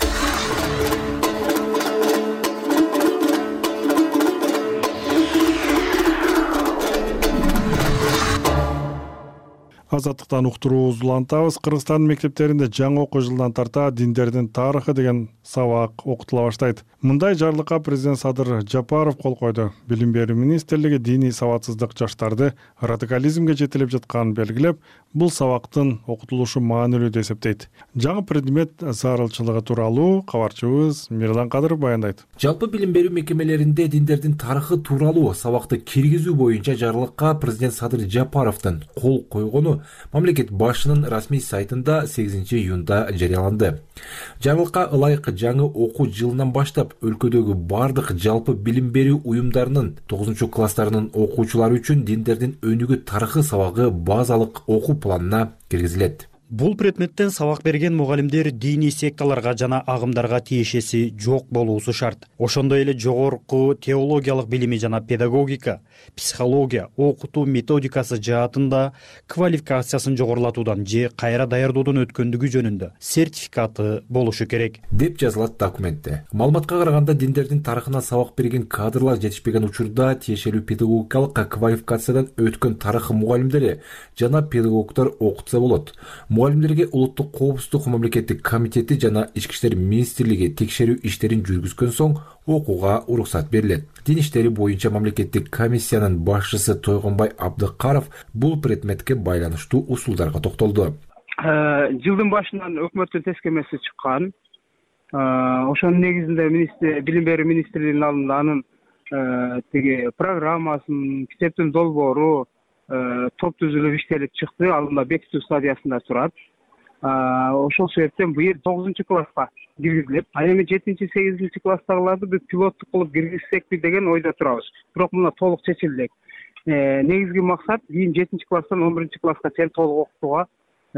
Азаттыктан уктуруубузду улантабыз. Кыргызстандын мектептеринде жаңы окуу жылынан тарта диндердин тарыхы деген сабак окутула баштайт. Мындай жарлыкка президент Садыр Жапаров кол койду. Билим берүү министрлиги диний сабатсыздык жаштарды радикализмге жетелеп жатканын белгилеп, бул сабактын окутулушу маанилүү деп эсептейт. Жаңы предмет зарылчылыгы тууралуу кабарчыбыз Мирлан Кадыров баяндайт. Жалпы билим берүү мекемелеринде диндердин тарыхы тууралуу сабакты киргизүү боюнча жарлыкка президент Садыр Жапаровдун кол койгону мамлекет башчынын расмий сайтында сегизинчи июнда жарыяланды. Жарлыкка ылайык жаңы окуу жылынан баштап өлкөдөгү бардык жалпы билим берүү уюмдарынын тогузунчу класстарынын окуучулары үчүн диндердин өнүгүү тарыхы сабагы базалык окуу планына киргизилет. Бул предметтен сабак берген мугалимдер диний секталарга жана агымдарга тиешеси жок болуусу шарт. Ошондой эле жогорку теологиялык билими жана педагогика, психология, окутуу методикасы жаатында квалификациясын жогорулатуудан же кайра даярдоодон өткөндүгү жөнүндө сертификаты болушу керек деп жазылат документте. Маалыматка караганда диндердин тарыхына сабак берген кадрлар жетишпеген учурда тиешелүү педагогикалык квалификациядан өткөн тарыхы мугалимдери жана педагогдор окутса болот. Мугалимдерге улуттук коопсуздук мамлекеттик комитети жана ички иштер министрлиги текшерүү иштерин жүргүзгөн соң окууга уруксат берилет. Дин иштери боюнча мамлекеттик комиссиянын башчысы Тойгонбай Абдыкаров бул предметке байланыштуу усулдарга токтолду. Жылдын башынан өкмөттүн тескемеси чыккан. Ошонун негизинде билим берүү министрлигинин алдында анын тиги программасын, китептин долбоору топ түзүлүп иштелип чыкты. Алдында бекитүү стадиясында турат. Ошол себептен быйыл тогузунчу класска киргизилет. А эми жетинчи сегизинчи класстагыларды биз пилоттук кылып киргизсекпи деген ойдо турабыз. Бирок мына толук чечилди. Негизги максат кийин жетинчи класстан он биринчи класска чейин толук окутууга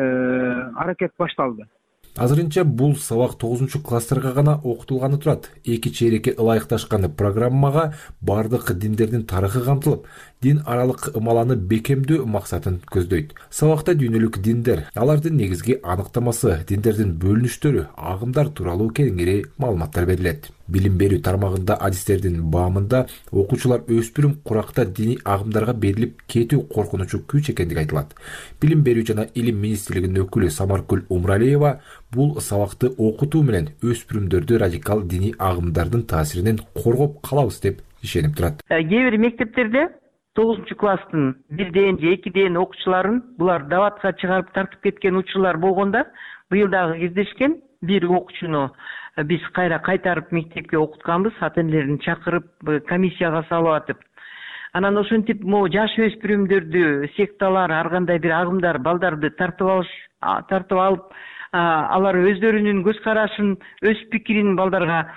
аракет башталды. Азырынча бул сабак тогузунчу класстарга гана окутулганы турат. Эки чейрекке ылайыкташкан программага бардык диндердин тарыхы камтылып, дин аралык ымаланы бекемдөө максатын көздөйт. Сабакта дүйнөлүк диндер, алардын негизги аныктамасы, диндердин бөлүнүштөрү, агымдар тууралуу кеңири маалыматтар берилет. Билим берүү тармагында адистердин баамында окуучулар өспүрүм куракта диний агымдарга берилип кетүү коркунучу күч экендиги айтылат. Билим берүү жана илим министрлигинин өкүлү Самаркүл Умралиева бул сабакты окутуу менен өспүрүмдөрдү радикал диний агымдардын таасиринен коргоп калабыз деп ишенип турат. Кээ бир мектептерде тогузунчу класстын бирден же экиден окуучуларын булар даватка чыгарып тартып кеткен учурлар болгондо быйыл дагы кездешкен бир окуучуну биз кайра кайтарып мектепке окутканбыз, ата энелерин чакырып комиссияга салып атып. Анан ошентип могу жаш өспүрүмдөрдү секталар, ар кандай бир агымдар балдарды тартып алыш, тартып алып, алар өздөрүнүн көз карашын, өз пикирин балдарга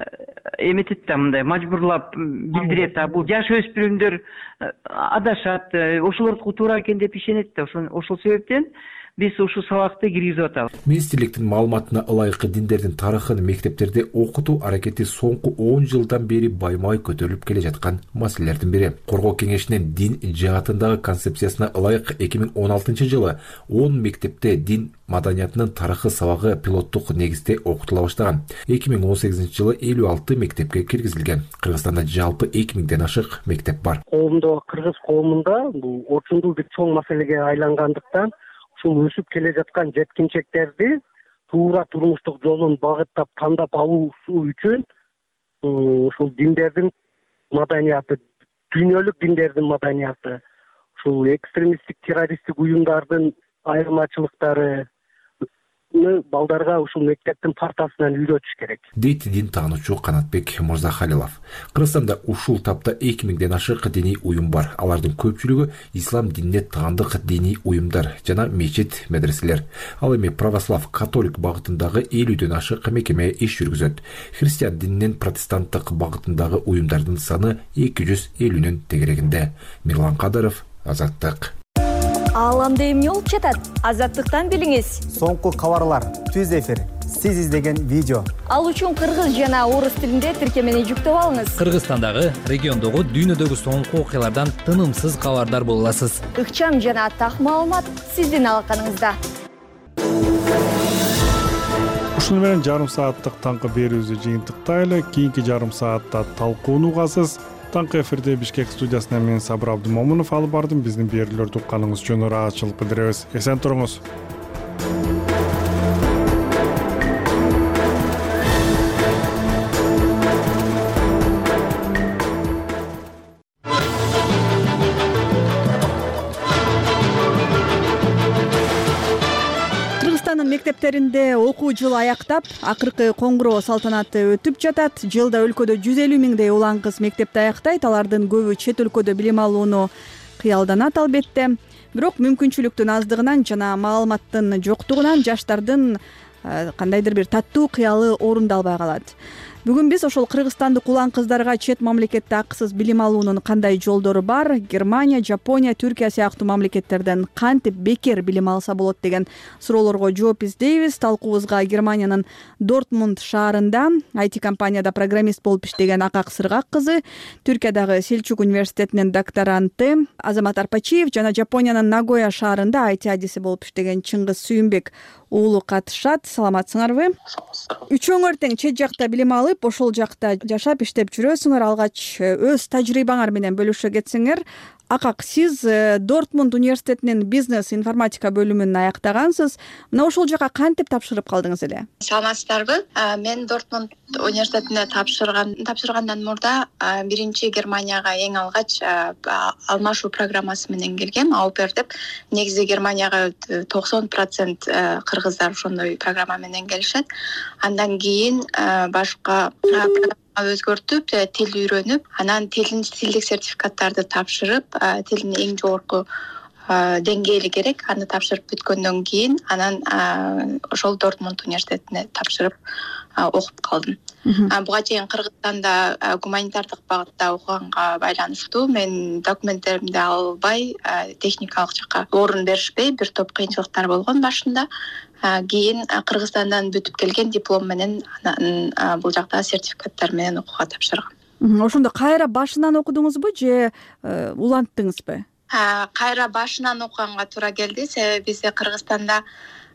эметет да, мындай мажбурлап билдирет. Бул жаш өспүрүмдөр адашат, ошолордуку туура экен деп ишенет да. Ошол себептен биз ушул сабакты киргизип атабыз. Министрликтин маалыматына ылайык диндердин тарыхын мектептерде окутуу аракети соңку он жылдан бери баймай көтөрүлүп келе жаткан маселелердин бири. Коргоо кеңешинин дин жаатындагы концепциясына ылайык эки миң он алтынчы жылы он мектепте дин маданиятынын тарыхы сабагы пилоттук негизде окутула баштаган. эки миң он сегизинчи жылы элүү алты мектепке киргизилген. Кыргызстанда жалпы эки миңден ашык мектеп бар. Коомдо, кыргыз коомунда бул орчундуу бир чоң маселеге айлангандыктан ушул өсүп келе жаткан жеткинчектерди туура турмуштук жолун багыттап тандап алуусу үчүн ушул диндердин маданияты, дүйнөлүк диндердин маданияты, ушул экстремисттик террористтик уюмдардын айырмачылыктары, балдарга ушул мектептин партасынан үйрөтүш керек дейт дин таануучу Канатбек Мырзахалилов. Кыргызстанда ушул тапта эки миңден ашык диний уюм бар. Алардын көпчүлүгү ислам динине таандык диний уюмдар жана мечит, медреселер. Ал эми православ, католик багытындагы элүүдөн ашык мекеме иш жүргүзөт. Христиан дининин протестанттык багытындагы уюмдардын саны эки жүз элүүнүн тегерегинде. Мирлан Кадыров, Азаттык. Ааламда эмне болуп жатат? Азаттыктан билиңиз. Соңку кабарлар, түз эфир, сиз издеген видео. Ал үчүн кыргыз жана орус тилинде тиркемени жүктөп алыңыз. Кыргызстандагы, региондогу, дүйнөдөгү соңку окуялардан тынымсыз кабардар боло аласыз. Ыкчам жана так маалымат сиздин алаканыңызда. Ушуну менен жарым сааттык таңкы берүүбүздү жыйынтыктайлы. Кийинки жарым саатта талкууну угасыз. Таңкы эфирде Бишкек студиясынан мен Сабыр Абдымомунов алып бардым. Биздин берүүлөрдү укканыңыз үчүн ыраазычылык билдиребиз. Эсен туруңуз. Мектептеринде окуу жылы аяктап, акыркы коңгуроо салтанаты өтүп жатат. Жылда өлкөдө жүз элүү миңдей улан кыз мектепти аяктайт. Алардын көбү чет өлкөдө билим алууну кыялданат албетте. Бирок мүмкүнчүлүктүн аздыгынан жана маалыматтын жоктугунан жаштардын кандайдыр бир таттуу кыялы орундалбай калат. Бүгүн биз ошол кыргызстандык улан кыздарга чет мамлекетте акысыз билим алуунун кандай жолдору бар, Германия, Жапония, Түркия сыяктуу мамлекеттерден кантип бекер билим алса болот деген суроолорго жооп издейбиз. Талкуубузга Германиянын Дортмунд шаарында ай ти компанияда программист болуп иштеген Акак Сыргак кызы, Түркиядагы Селчук университетинин докторанты Азамат Арпачиев жана Жапониянын Нагоя шаарында ай ти адиси болуп иштеген Чыңгыз Сүйүнбек уулу катышат. Саламатсыңарбы? Үчөөңөр тең чет жакта билим алып, ошол жакта жашап иштеп жүрөсүңөр. Алгач өз тажрыйбаңар менен бөлүшө кетсеңер. Акак, сиз Дортмунд университетинин бизнес информатика бөлүмүн аяктагансыз. Мына ошол жака кантип тапшырып калдыңыз эле? Саламатсыздарбы? Мен Дортмунд университетине тапшырган тапшыргандан мурда биринчи Германияга эң алгач алмашуу программасы менен келгем, аупер деп. Негизи Германияга токсон процент кыргыздар ошондой программа менен келишет. Андан кийин башка өзгөртүп, тил үйрөнүп, анан тилдин тилдик сертификаттарды тапшырып, тилдин эң жогорку деңгээли керек, аны тапшырып бүткөндөн кийин анан ошол Дортмунд университетине тапшырып окуп калдым. Буга чейин Кыргызстанда гуманитардык багытта окуганга байланыштуу мен документтеримди албай, техникалык жакка орун беришпей, бир топ кыйынчылыктар болгон башында. Кийин Кыргызстандан бүтүп келген диплом менен бул жакта сертификаттар менен окууга тапшыргам. Ошондо кайра башынан окудуңузбу же уланттыңызбы? Кайра башынан окуганга туура келди. Себеби бизде Кыргызстанда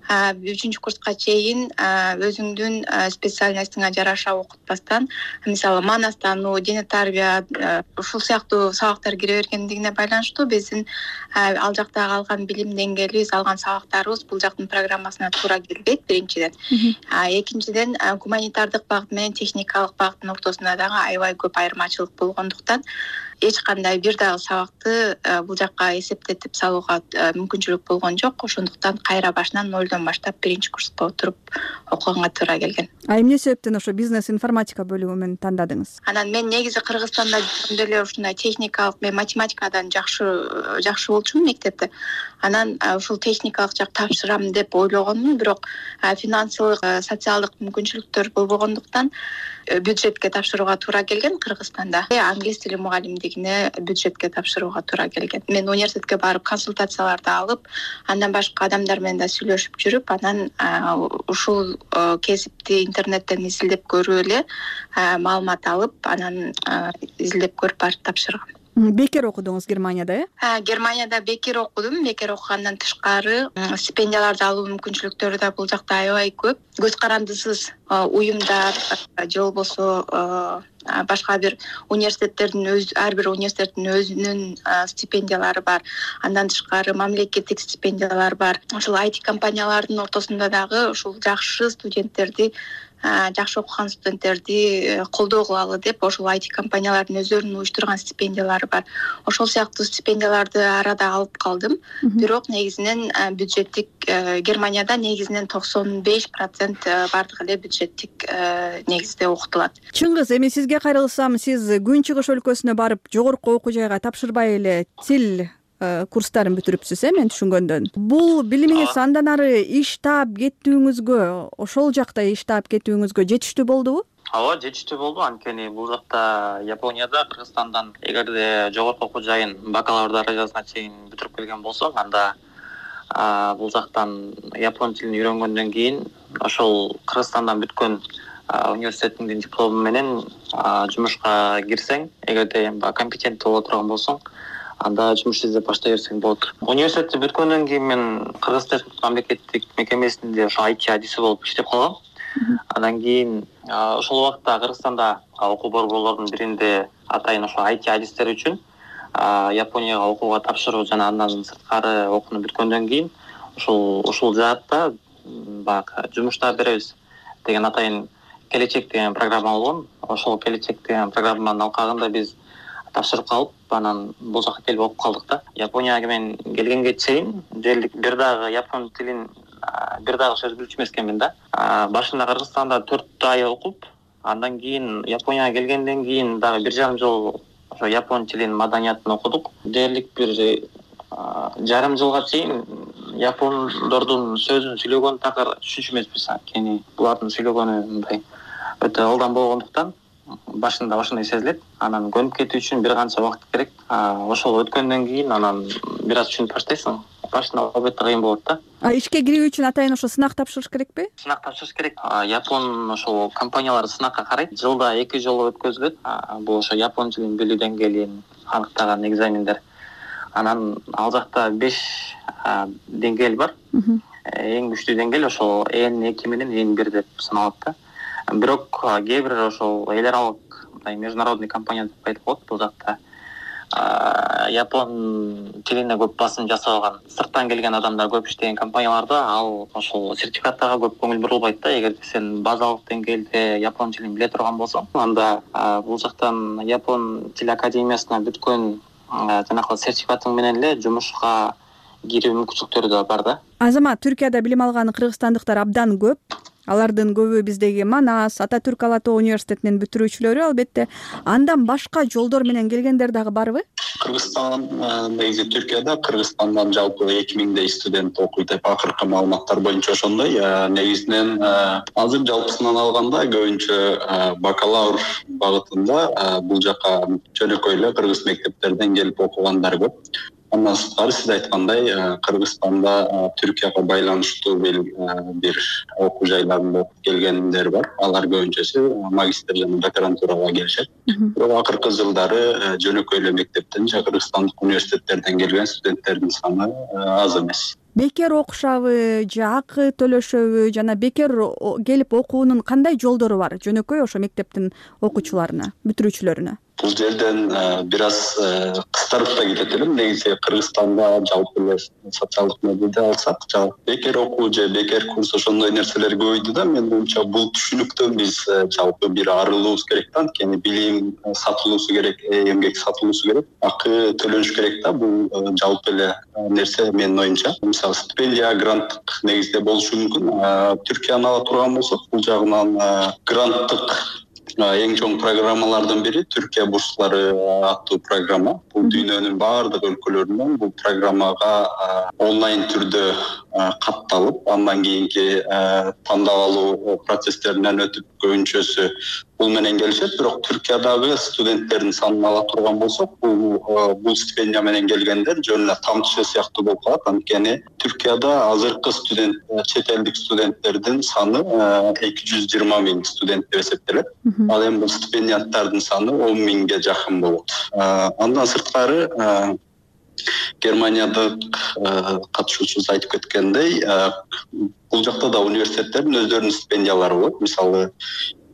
үчүнчү курска чейин өзүңдүн специальностуңа жараша окутпастан, мисалы манастануу, дене тарбия, ушул сыяктуу сабактар кире бергендигине байланыштуу биздин ал жактагы алган билим деңгээлибиз, алган сабактарыбыз бул жактын программасына туура келбейт биринчиден. Экинчиден гуманитардык багыт менен техникалык багыттын ортосунда дагы аябай көп айырмачылык болгондуктан эч кандай бир дагы сабакты бул жакка эсептетип салууга мүмкүнчүлүк болгон жок. Ошондуктан кайра башынан нолдон баштап биринчи курска отуруп окуганга туура келген. А эмне себептен ошо бизнес информатика бөлүмүн тандадыңыз? Анан мен негизи Кыргызстанда жүргөндө эле ушундай техникалык, мен математикадан жакшы жакшы болчумун мектепте. Анан ушул техникалык жак тапшырам деп ойлогонмун, бирок финансылык, социалдык мүмкүнчүлүктөр болбогондуктан бюджетке тапшырууга туура келген Кыргызстанда. Англис тили мугалимдигине бюджетке тапшырууга туура келген. Мен университетке барып консультацияларды алып, андан башка адамдар менен да сүйлөшүп жүрүп, анан ушул кесипти интернеттен изилдеп көрүп эле маалымат алып, анан изилдеп көрүп барып тапшыргам. Бекер окудуңуз Германияда, э? Германияда бекер окудум. Бекер окугандан тышкары стипендияларды алуу мүмкүнчүлүктөрү да бул жакта аябай көп. Көз карандысыз уюмдар же болбосо башка бир университеттердин өз ар бир университеттин өзүнүн стипендиялары бар. Андан тышкары мамлекеттик стипендиялар бар. Ошол ай ти компаниялардын ортосунда дагы ушул жакшы студенттерди жакшы окуган студенттерди колдоо кылалы деп ошол ай ти компаниялардын өздөрүнүн уюштурган стипендиялары бар. Ошол сыяктуу стипендияларды арада алып калдым. Бирок негизинен бюджеттик Германияда негизинен токсон беш процент бардыгы эле бюджеттик негизде окутулат. Чыңгыз, эми сизге кайрылсам, сиз Күнчыгыш өлкөсүнө барып жогорку окуу жайга тапшырбай эле тил курстарын бүтүрүпсүз, э мен түшүнгөндөн. Бул билимиңиз андан ары иш таап кетүүңүзгө, ошол жакта иш таап кетүүңүзгө жетиштүү болдубу? Ооба, жетиштүү болду. Анткени бул жакта Японияда, Кыргызстандан эгерде жогорку окуу жайын бакалавр даражасына чейин бүтүрүп келген болсоң, анда бул жактан япон тилин үйрөнгөндөн кийин ошол Кыргызстандан бүткөн университеттин диплому менен жумушка кирсең, эгерде компетенттүү боло турган болсоң, анда жумуш издеп баштай берсең болот. Университетти бүткөндөн кийин мен Кыргызстан мамлекеттик мекемесинде ошо ай ти адиси болуп иштеп калгам. Андан кийин ошол убакта Кыргызстанда окуу борборлордун биринде атайын ошо ай ти адистер үчүн Японияга окууга тапшыруу жана андан сырткары окууну бүткөндөн кийин ошол ушул жаатта баягы жумуштар беребиз деген атайын келечек деген программа болгон. Ошол келечек деген программанын алкагында биз тапшырып калып, анан бул жака келип окуп калдык да. Японияга мен келгенге чейин дерлик бир дагы япон тилин бир дагы сөз билчү эмес экенмин да. Башында Кыргызстанда төрт ай окуп, андан кийин Японияга келгенден кийин дагы бир жарым жыл ошо япон тилин маданиятын окудук. Дерлик бир жарым жылга чейин япондордун сөзүн сүйлөгөнүн такыр түшүнчү эмеспиз. Анткени булардын сүйлөгөнү мындай өтө ылдам болгондуктан башында ошондой сезилет. Анан көнүп кетүү үчүн бир канча убакыт керек. Ошол өткөндөн кийин анан бир аз түшүнүп баштайсың. Башында албетте кыйын болот да. А ишке кирүү үчүн атайын ошо сынак тапшырыш керекпи? Сынак тапшырыш керек. Япон ошол компаниялар сынакка карайт. Жылда эки жолу өткөзүлөт. Бул ошо япон тилин билүү деңгээлин аныктаган экзамендер. Анан ал жакта беш деңгээл бар. Эң күчтүү деңгээл ошол эн эки менен эн бир деп саналат да. Бирок кээ бир ошол эл аралык международный компания деп айтып коет бул жакта. Япон тилине көп басым жасалган, сырттан келген адамдар көп иштеген компанияларда ал ошол сертификаттарга көп көңүл бурулбайт да. Эгерде сен базалык деңгээлде япон тилин биле турган болсоң, анда бул жактан япон тил академиясына бүткөн жанагы сертификатың менен эле жумушка кирүү мүмкүнчүлүктөрү да бар да. Азамат, Түркияда билим алган кыргызстандыктар абдан көп. Алардын көбү биздеги Манас, Ататүрк Ала Тоо университетинин бүтүрүүчүлөрү, албетте. Андан башка жолдор менен келгендер дагы барбы? Кыргызстан негизи Түркияда Кыргызстандан жалпы эки миңдей студент окуйт деп акыркы маалыматтар боюнча ошондой. Негизинен азыр жалпысынан алганда көбүнчө бакалавр багытында бул жака жөнөкөй эле кыргыз мектептерден келип окугандар көп. Андан сырткары сиз айткандай Кыргызстанда Түркияга байланыштуу бир окуу жайларында окуп келгендер бар. Алар көбүнчөсү магистр жана докторантурага келишет. Бирок акыркы жылдары жөнөкөй эле мектептен же кыргызстандык университеттерден келген студенттердин саны аз эмес. Бекер окушабы же акы төлөшөбү жана бекер келип окуунун кандай жолдору бар жөнөкөй ошо мектептин окуучуларына, бүтүрүүчүлөрүнө? Бул жерден бир аз кыстарып да кетет элем. Негизи Кыргызстанда жалпы эле социалдык медиада алсак, бекер окуу же бекер курс ошондой нерселер көбөйдү да. Мен боюнча бул түшүнүктөн биз жалпы бир арылуубуз керек да. Анткени билим сатылуусу керек, эмгек сатылуусу керек, акы төлөнүш керек да. Бул жалпы эле нерсе менин оюмча. Мисалы стипендия, гранттык негизде болушу мүмкүн. Түркияны ала турган болсок, бул жагынан гранттык эң чоң программалардын бири Түркия бурслары аттуу программа. Бул дүйнөнүн баардык өлкөлөрүнөн бул программага онлайн түрдө катталып, андан кийинки тандап алуу процесстеринен өтүп көбүнчөсү бул менен келишет. Бирок Түркиядагы студенттердин санын ала турган болсок, бул бул стипендия менен келгендер жөн эле тамчы сыяктуу болуп калат. Анткени Түркияда азыркы студент, чет элдик студенттердин саны эки жүз жыйырма миң студент деп эсептелет. Ал эми бул стипендианттардын саны он миңге жакын болот. Андан сырткары Германиядык катышуучубуз айтып кеткендей, бул жакта да университеттердин өздөрүнүн стипендиялары болот. Мисалы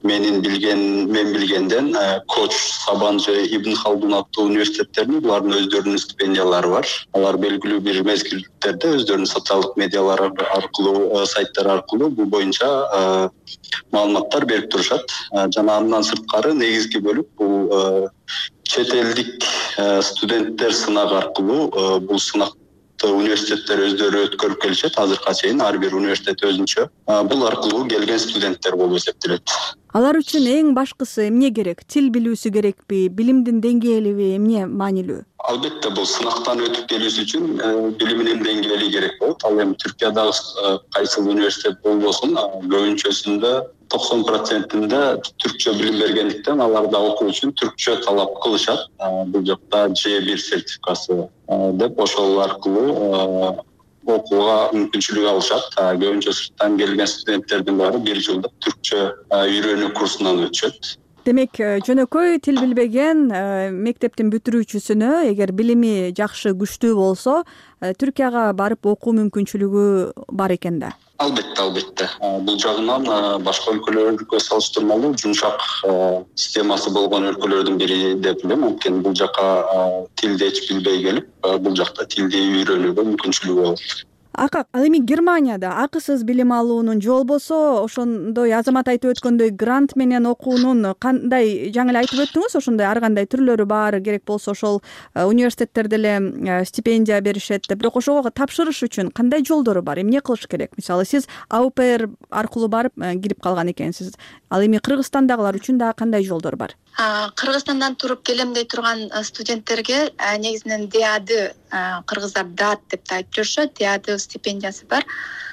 менин билген мен билгенден Коч, Сабанжы, Ибн Халдун аттуу университеттердин булардын өздөрүнүн стипендиялары бар. Алар белгилүү бир мезгилдерде өздөрүнүн социалдык медиалары аркылуу, сайттар аркылуу бул боюнча маалыматтар берип турушат. Жана андан сырткары негизги бөлүк бул чет элдик студенттер сынак аркылуу бул сынак университеттер өздөрү өткөрүп келишет. Азыркыга чейин ар бир университет өзүнчө бул аркылуу келген студенттер болуп эсептелет. Алар үчүн эң башкысы эмне керек? Тил билүүсү керекпи? Билимдин деңгээлиби эмне маанилүү? Албетте бул сынактан өтүп келүүсү үчүн билиминин деңгээли керек болот. Ал эми Түркиядагы кайсыл университет болбосун көбүнчөсүндө токсон процентинде түркчө билим бергендиктен аларда окуу үчүн түркчө талап кылышат. Бул жакта Ж бир сертификасы деп ошол аркылуу окууга мүмкүнчүлүк алышат. Көбүнчө сырттан келген студенттердин баары бир жылдык түркчө үйрөнүү курсунан өтүшөт. Демек, жөнөкөй тил билбеген мектептин бүтүрүүчүсүнө эгер билими жакшы, күчтүү болсо, Түркияга барып окуу мүмкүнчүлүгү бар экен да. Албетте, албетте. Бул жагынан башка өлкөлөргө салыштырмалуу жумшак системасы болгон өлкөлөрдүн бири деп билем. Анткени бул жака тилди эч билбей келип, бул жакта тилди үйрөнүүгө мүмкүнчүлүгү болот. Aka, ал эми Германияда акысыз билим алуунун же болбосо ошондой Азамат айтып өткөндөй грант менен окуунун кандай, жаңы эле айтып өттүңүз, ошондой ар кандай түрлөрү бар, керек болсо ошол университеттер деле стипендия беришет. Бирок ошого тапшырыш үчүн кандай жолдору бар? Эмне кылыш керек? Мисалы, сиз А У П Р аркылуу барып кирип калган экенсиз. Ал эми Кыргызстандагылар үчүн дагы кандай жолдор бар? Кыргызстандан туруп келем дей турган студенттерге негизинен Д А Д, кыргыздар даат деп да айтып жүрүшөт, Д А Д стипендиясы бар.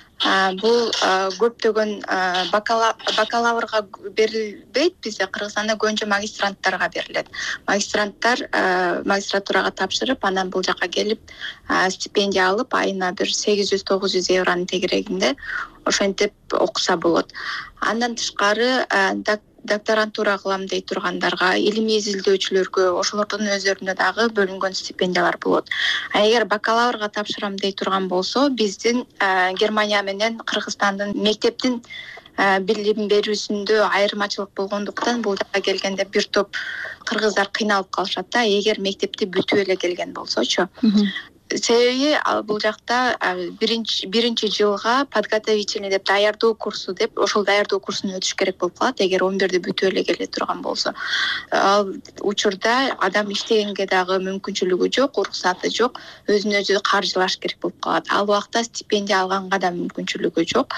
Бул көптөгөн бакалаврга берилбейт, бизде Кыргызстанда көбүнчө магистранттарга берилет. Магистранттар магистратурага тапшырып, анан бул жака келип стипендия алып, айына бир сегиз жүз тогуз жүз евронун тегерегинде ошентип окуса болот. Андан тышкары докторантура кылам дей тургандарга, илимий изилдөөчүлөргө, ошолордун өздөрүнө дагы бөлүнгөн стипендиялар болот. А эгер бакалаврга тапшырам дей турган болсо, биздин Германия менен Кыргызстандын мектептин билим берүүсүндө айырмачылык болгондуктан бул жака келгенде бир топ кыргыздар кыйналып калышат да, эгер мектепти бүтүп эле келген болсочу. Себеби бул жакта биринчи биринчи жылга подготовительный деп даярдоо курсу деп ошол даярдоо курсун өтүш керек болуп калат, эгер он бирди бүтүп эле келе турган болсо. Ал учурда адам иштегенге дагы мүмкүнчүлүгү жок, уруксаты жок, өзүн өзү каржылаш керек болуп калат. Ал убакта стипендия алганга да мүмкүнчүлүгү жок.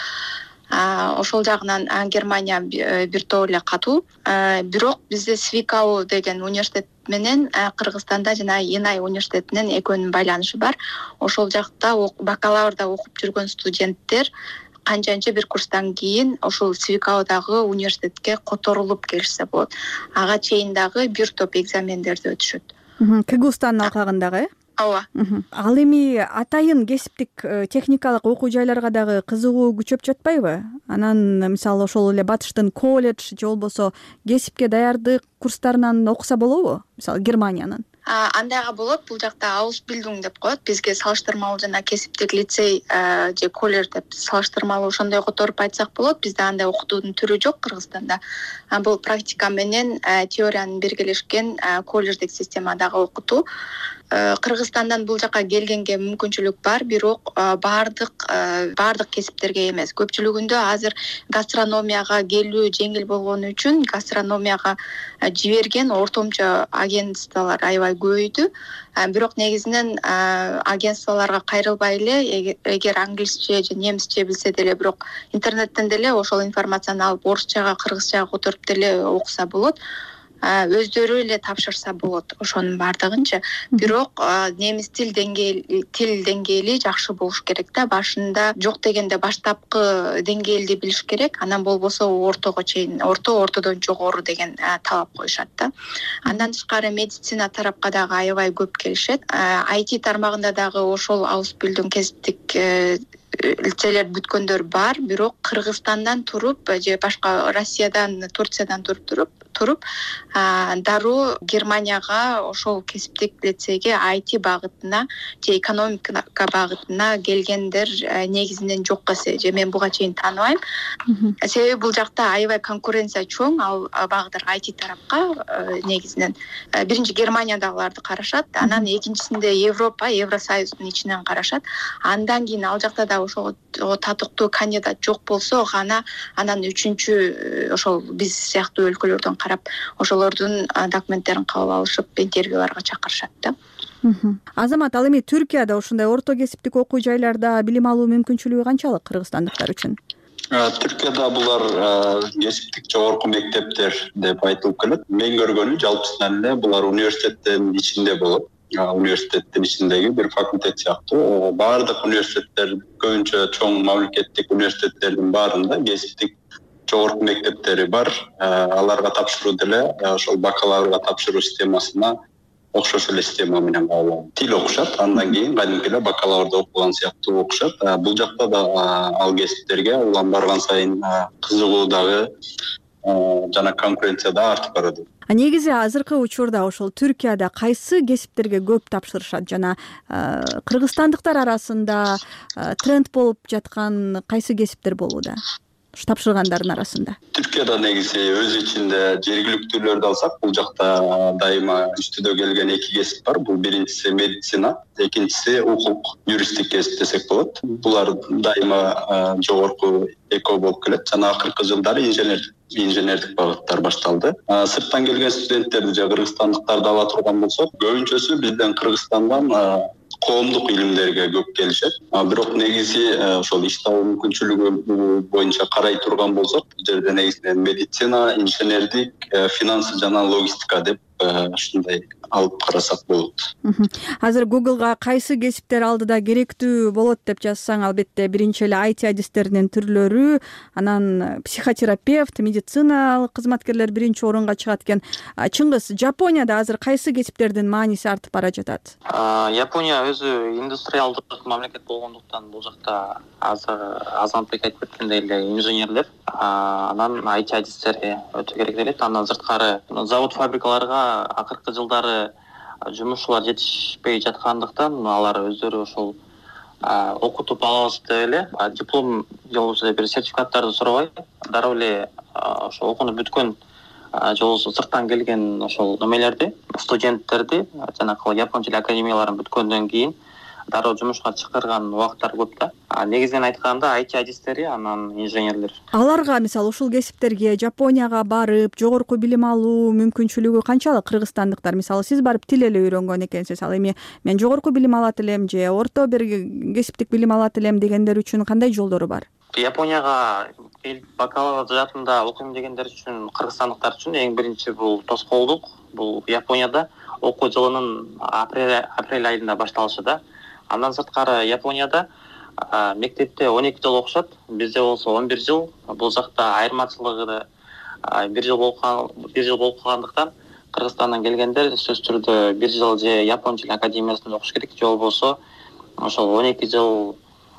Ошол жагынан Германия бир топ эле катуу. Бирок бизде Свикау деген университет менен Кыргызстанда жана Инай университетинин экөөнүн байланышы бар. Ошол жакта бакалаврда окуп жүргөн студенттер канчанча бир курстан кийин ошол Свикаудагы университетке которулуп келишсе болот. Ага чейин дагы бир топ экзамендерди өтүшөт. К Г У Стан алкагындагы? Ооба. Ал эми атайын кесиптик техникалык окуу жайларга дагы кызыгуу күчөп жатпайбы? Анан мисалы ошол эле батыштын колледж же болбосо кесипке даярдык курстарынан окуса болобу? Мисалы Германиянын. Андайга болот, бул жакта Аусбилдунг деп коет. Бизге салыштырмалуу жана кесиптик лицей же колледж деп салыштырмалуу ошондой которуп айтсак болот. Бизде андай окутуунун түрү жок Кыргызстанда. Бул практика менен теориянын биргелешкен колледждик системадагы окутуу. Кыргызстандан бул жака келгенге мүмкүнчүлүк бар, бирок баардык баардык кесиптерге эмес. Көпчүлүгүндө азыр гастрономияга келүү жеңил болгону үчүн гастрономияга жиберген ортомчо агентстволор аябай көбөйдү. Бирок негизинен агентстволорго кайрылбай эле, эгер англисче же немисче билсе деле, бирок интернеттен деле ошол информацияны алып орусчага, кыргызчага которуп деле окуса болот. Өздөрү эле тапшырса болот ошонун баардыгынчы. Бирок немис тил деңгээли тил деңгээли жакшы болуш керек да. Башында жок дегенде баштапкы деңгээлди билиш керек. Анан болбосо ортого чейин, орто ортодон жогору деген талап коюшат да. Андан тышкары медицина тарапка дагы аябай көп келишет. I T тармагында дагы ошол Аусбилдунг кесиптик лицейлер бүткөндөр бар, бирок Кыргызстандан туруп же башка Россиядан, Турциядан туруп туруп туруп дароо Германияга ошол кесиптик лицейге ай ти багытына же экономика багытына келгендер негизинен жок эсе же мен буга чейин тааныбайм. Себеби бул жакта аябай конкуренция чоң, ал багыттар ай ти тарапка негизинен биринчи Германиядагыларды карашат, анан экинчисинде Европа, Евросоюздун ичинен карашат. Андан кийин ал жакта да ошого татыктуу кандидат жок болсо гана анан үчүнчү ошол биз сыяктуу өлкөлөрдөн карап ошолордун документтерин кабыл алышып интервьюларга чакырышат да. Азамат, ал эми Түркияда ушундай орто кесиптик окуу жайларда билим алуу мүмкүнчүлүгү канчалык кыргызстандыктар үчүн? Түркияда булар кесиптик жогорку мектептер деп айтылып келет. Мен көргөнүм жалпысынан эле булар университеттин ичинде болот. Университеттин ичиндеги бир факультет сыяктуу. Баардык университеттер, көбүнчө чоң мамлекеттик университеттердин баарында кесиптик жогорку мектептери бар. Аларга тапшыруу деле ошол бакалаврга тапшыруу системасына окшош эле система менен кабыл алынат. Тил окушат, андан кийин кадимки эле бакалаврда окуган сыяктуу окушат. Бул жакта да ал кесиптерге улам барган сайын кызыгуу дагы жана конкуренция да артып барат. Негизи азыркы учурда ошол Түркияда кайсы кесиптерге көп тапшырышат жана кыргызстандыктар арасында тренд болуп жаткан кайсы кесиптер болууда? Тапшыргандардын арасында. Түркияда негизи өз ичинде жергиликтүүлөрдү алсак, бул жакта дайыма үстүдө келген эки кесип бар. Бул биринчиси медицина, экинчиси укук, юристтик кесип десек болот. Булар дайыма жогорку экөө болуп келет. Жана акыркы жылдары инженер инженердик багыттар башталды. Сырттан келген студенттерди же кыргызстандыктарды ала турган болсок, көбүнчөсү бизден Кыргызстандан коомдук илимдерге көп келишет. Бирок негизи ошол иш табуу мүмкүнчүлүгү боюнча карай турган болсок, бул жерде негизинен медицина, инженердик, финанс жана логистика деп ушундай алып карасак болот. Азыр Google'га кайсы кесиптер алдыда керектүү болот деп жазсаң, албетте биринчи эле ай ти адистеринин түрлөрү, анан психотерапевт, медициналык кызматкерлер биринчи орунга чыгат экен. Чыңгыз, Жапонияда азыр кайсы кесиптердин мааниси артып бара жатат? Япония өзү индустриалдык мамлекет болгондуктан бул жакта азыр Азаматбек айтып кеткендей эле инженерлер, анан ай ти адистери өтө керек делет. Андан сырткары завод фабрикаларга акыркы жылдары жумушчулар жетишпей жаткандыктан алар өздөрү ошол окутуп алабыз деп эле диплом же болбосо бир сертификаттарды сурабай, дароо эле ошо окууну бүткөн же болбосо сырттан келген ошол немелерди, студенттерди жанагы япон тили академияларын бүткөндөн кийин дароо жумушка чакырган убакыттар көп да. Негизинен айтканда ай ти адистери, анан инженерлер. Аларга мисалы ушул кесиптерге Жапонияга барып, жогорку билим алуу мүмкүнчүлүгү канчалык? Кыргызстандыктар мисалы сиз барып тил эле үйрөнгөн экенсиз, ал эми мен жогорку билим алат элем же орто бир кесиптик билим алат элем дегендер үчүн кандай жолдору бар? Японияга келип бакалавр жаатында окуйм дегендер үчүн, кыргызстандыктар үчүн эң биринчи бул тоскоолдук. Бул Японияда окуу жылынын апрель апрель айында башталышы да. Андан сырткары Японияда мектепте он эки жыл окушат, бизде болсо он бир жыл. Бул жакта айырмачылыгы бир жыл болуп бир жыл болуп калгандыктан Кыргызстандан келгендер сөзсүз түрдө бир жыл же япон тили академиясында окуш керек, же болбосо ошол он эки жыл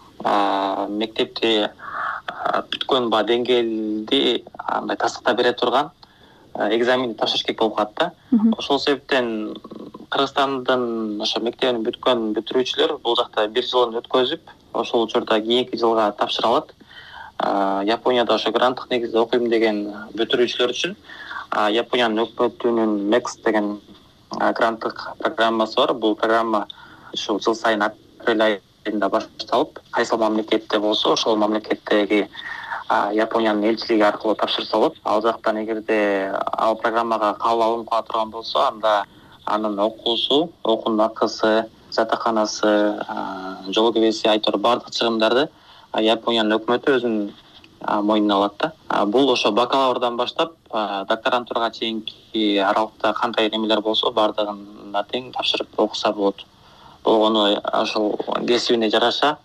мектепти бүткөн ба деңгээлди андай тастыктап бере турган экзаменди тапшырыш керек болуп калат да. Ошол себептен Кыргызстандын ошо мектебин бүткөн бүтүрүүчүлөр бул жакта бир жылын өткөзүп, ошол учурда кийинки жылга тапшыра алат. Японияда ошо гранттык негизде окуйм деген бүтүрүүчүлөр үчүн Япониянын өкмөтүнүн мекс деген гранттык программасы бар. Бул программа ушул жыл сайын апрель айында башталып, кайсы мамлекетте болсо ошол мамлекеттеги Япониянын элчилиги аркылуу тапшырса болот. Ал жактан эгерде ал программага кабыл алынып кала турган болсо, анда анын окуусу, окуунун акысы, жатаканасы, жол кебеси, айтор бардык чыгымдарды Япониянын өкмөтү өзүнүн мойнуна алат да. Бул ошо бакалаврдан баштап докторантурага чейинки аралыкта кандай немелер болсо бардыгына тең тапшырып окуса болот. Болгону ошол кесибине жараша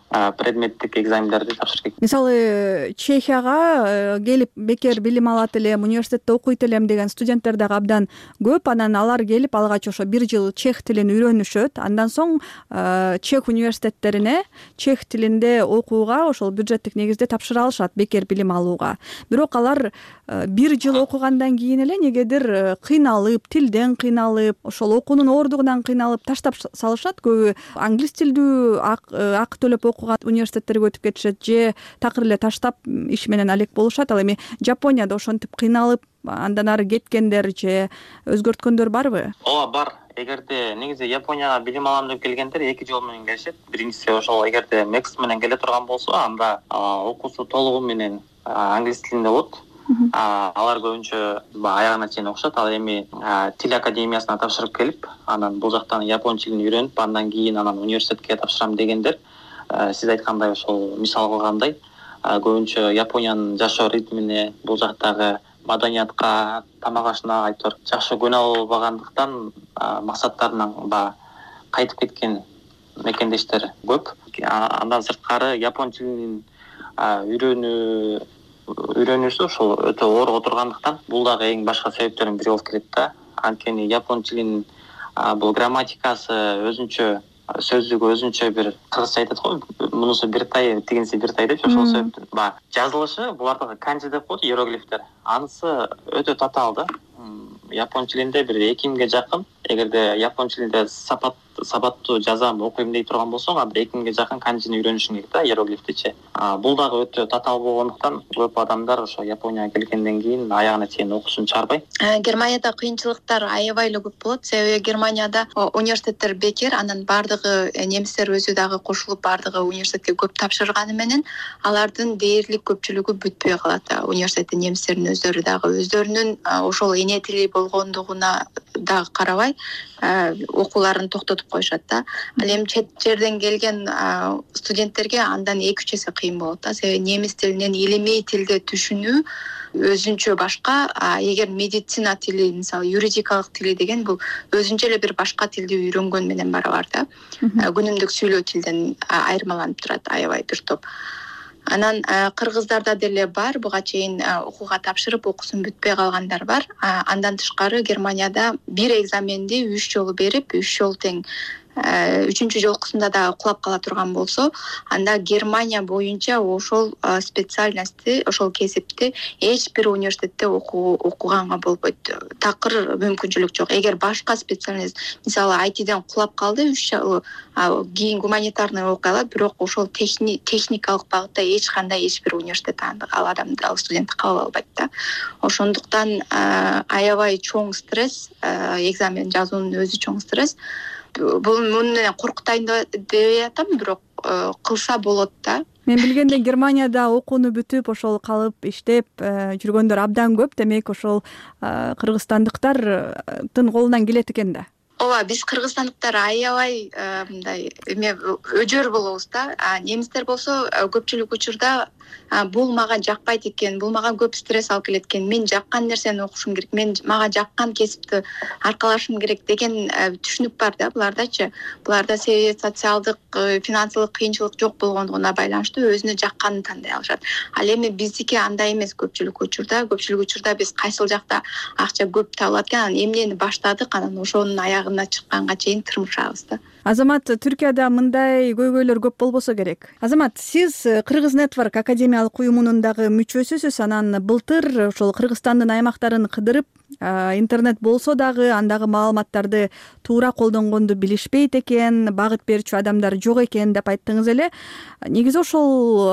предметтик экзамендерди тапшырып келген. Мисалы Чехияга келип бекер билим алат элем, университетте окуйт элем деген студенттер дагы абдан көп. Анан алар келип алгач ошо бир жыл чех тилин үйрөнүшөт. Андан соң чех университеттерине чех тилинде окууга ошол бюджеттик негизде тапшыра алышат бекер билим алууга. Бирок алар бир жыл окугандан кийин эле негедир кыйналып, тилден кыйналып, ошол окуунун оордугунан кыйналып таштап салышат. Көбү англис тилдүү акы төлөп окуган университеттерге өтүп кетишет же такыр эле таштап иш менен алек болушат. Ал эми Жапонияда ошентип кыйналып андан ары кеткендер же өзгөрткөндөр барбы? Ооба, бар. Эгерде негизи Японияга билим алам деп келгендер эки жол менен келишет. Биринчиси ошол эгерде Мекс менен келе турган болсо, анда окуусу толугу менен англис тилинде болот. Алар көбүнчө аягына чейин окушат. Ал эми тил академиясына тапшырып келип, анан бул жактан япон тилин үйрөнүп, андан кийин анан университетке тапшырам дегендер, сиз айткандай ошол мисал кылгандай, көбүнчө Япониянын жашоо ритмине, бул жактагы маданиятка, тамак ашына айтор жакшы көнө албагандыктан максаттарынан баягы кайтып кеткен мекендештер көп. Андан сырткары япон тилин үйрөнүү үйрөнүүсү ошол өтө оор отургандыктан бул дагы эң башка себептердин бири болуп келет да. Анткени япон тилинин бул грамматикасы өзүнчө, сөздүгү өзүнчө бир кыргызча айтат го, мунусу бир тай, тигинси бир тай деп, ошол себептен баягы жазылышы булардагы канжи деп коет, иероглифтер. Анысы өтө татаал да. Япон тилинде бир эки миңге жакын, эгерде япон тилинде сапат сабаттуу жазам, окуйм дей турган болсоң, анда эки миңге жакын канжини үйрөнүшүң керек да, иероглифтичи. Бул дагы өтө татаал болгондуктан көп адамдар ошо Японияга келгенден кийин аягына чейин окуусун чарбайт. Германияда кыйынчылыктар аябай эле көп болот. Себеби Германияда университеттер бекер, анан бардыгы немистер өзү дагы кошулуп бардыгы университетке көп тапшырганы менен алардын дээрлик көпчүлүгү бүтпөй калат. Университетте немистердин өздөрү дагы өздөрүнүн ошол эне тили болгондугуна дагы карабай окууларын токтотуп коюшат да. Ал эми чет жерден келген студенттерге андан эки үч эсе кыйын болот да. Себеби немис тилинен илимий тилде түшүнүү өзүнчө башка. Эгер медицина тили, мисалы юридикалык тили деген бул өзүнчө эле бир башка тилди үйрөнгөн менен барабар да. Күнүмдүк сүйлөө тилден айырмаланып турат аябай бир топ. Анан кыргыздарда деле бар, буга чейин окууга тапшырып окуусун бүтпөй калгандар бар. Андан тышкары Германияда бир экзаменди үч жолу берип, үч жол тең үчүнчү жолкусунда да кулап кала турган болсо, анда Германия боюнча ошол специальностьти, ошол кесипти эч бир университетте окуганга болбойт. Такыр мүмкүнчүлүк жок. Эгер башка специальность, мисалы ай тиден кулап калды, үч жыл кийин гуманитарный окуй алат, бирок ошол техникалык багытта эч кандай эч бир университет ал адамды, ал студентти кабыл албайт да. Ошондуктан аябай чоң стресс, экзамен жазуунун өзү чоң стресс. Бул муну менен коркутайын деп атам, бирок кылса болот да. Мен билгенде Германияда окууну бүтүп, ошол калып иштеп жүргөндөр абдан көп. Демек ошол кыргызстандыктардын колунан келет экен да. Ооба, биз кыргызстандыктар аябай мындай эме өжөр болобуз да. Немистер болсо көпчүлүк учурда бул мага жакпайт экен, бул мага көп стресс алып келет экен, мен жаккан нерсени окушум керек, мен мага жаккан кесипти аркалашым керек деген түшүнүк бар да булардачы. Буларда себеби социалдык, финансылык кыйынчылык жок болгондугуна байланыштуу өзүнө жакканын тандай алышат. Ал эми биздики андай эмес көпчүлүк учурда. Көпчүлүк учурда биз кайсыл жакта акча көп табылат экен, анан эмнени баштадык, анан ошонун аягына чыкканга чейин тырмышабыз да. Азамат, Түркияда мындай көйгөйлөр көп болбосо керек. Азамат, сиз Кыргыз Network академиялык уюмунун дагы мүчөсүсүз. Анан былтыр ошол Кыргызстандын аймактарын кыдырып, интернет болсо дагы андагы маалыматтарды туура колдонгонду билишпейт экен, багыт берүүчү адамдар жок экен деп айттыңыз эле. Негизи ошол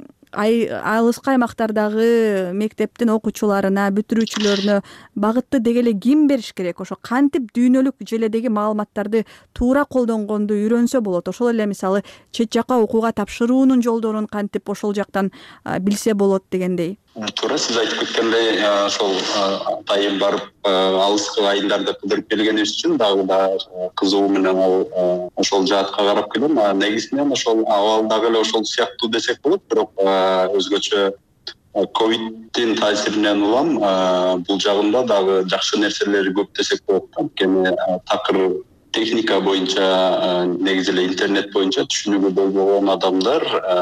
алыскы аймактардагы мектептин окуучуларына, бүтүрүүчүлөрүнө багытты деги эле ким бериш керек? Ошо кантип дүйнөлүк желедеги маалыматтарды туура колдонгонду үйрөнсө болот? Ошол эле мисалы чет жакка окууга тапшыруунун жолдорун кантип ошол жактан билсе болот дегендей. Туура, сиз айтып кеткендей, ошол атайын барып алыскы айылдарды кыдырып келгенибиз үчүн дагы да кызуу менен ал ошол жаатка карап келем. Негизинен ошол абал дагы эле ошол сыяктуу десек болот, бирок өзгөчө ковидтин таасиринен улам бул жагында дагы жакшы нерселери көп десек болот. Анткени такыр техника боюнча негизи эле интернет боюнча түшүнүгү болбогон адамдар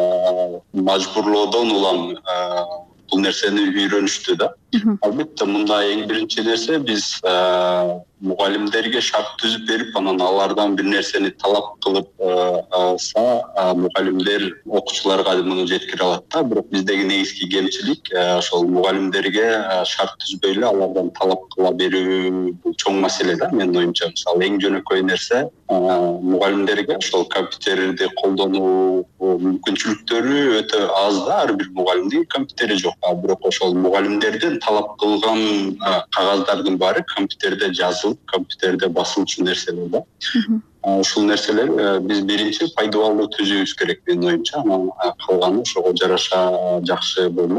мажбурлоодон улам бул нерсени үйрөнүштү да. Албетте мында эң биринчи нерсе биз мугалимдерге шарт түзүп берип, анан алардан бир нерсени талап кылып алса, мугалимдер окуучуларга муну жеткире алат да. Бирок биздеги негизги кемчилик ошол мугалимдерге шарт түзбөй эле алардан талап кыла берүү бул чоң маселе да менин оюмча. Мисалы эң жөнөкөй нерсе мугалимдерге ошол компьютерди колдонуу мүмкүнчүлүктөрү өтө аз да. Ар бир мугалимдин компьютери жок. Бирок ошол мугалимдерден талап кылган кагаздардын баары компьютерде жазылып, компьютерде басылчу нерселер да. Ушул нерселер биз биринчи пайдалуу түзүүбүз керек менин оюмча, анан калганы ошого жараша жакшы болмок.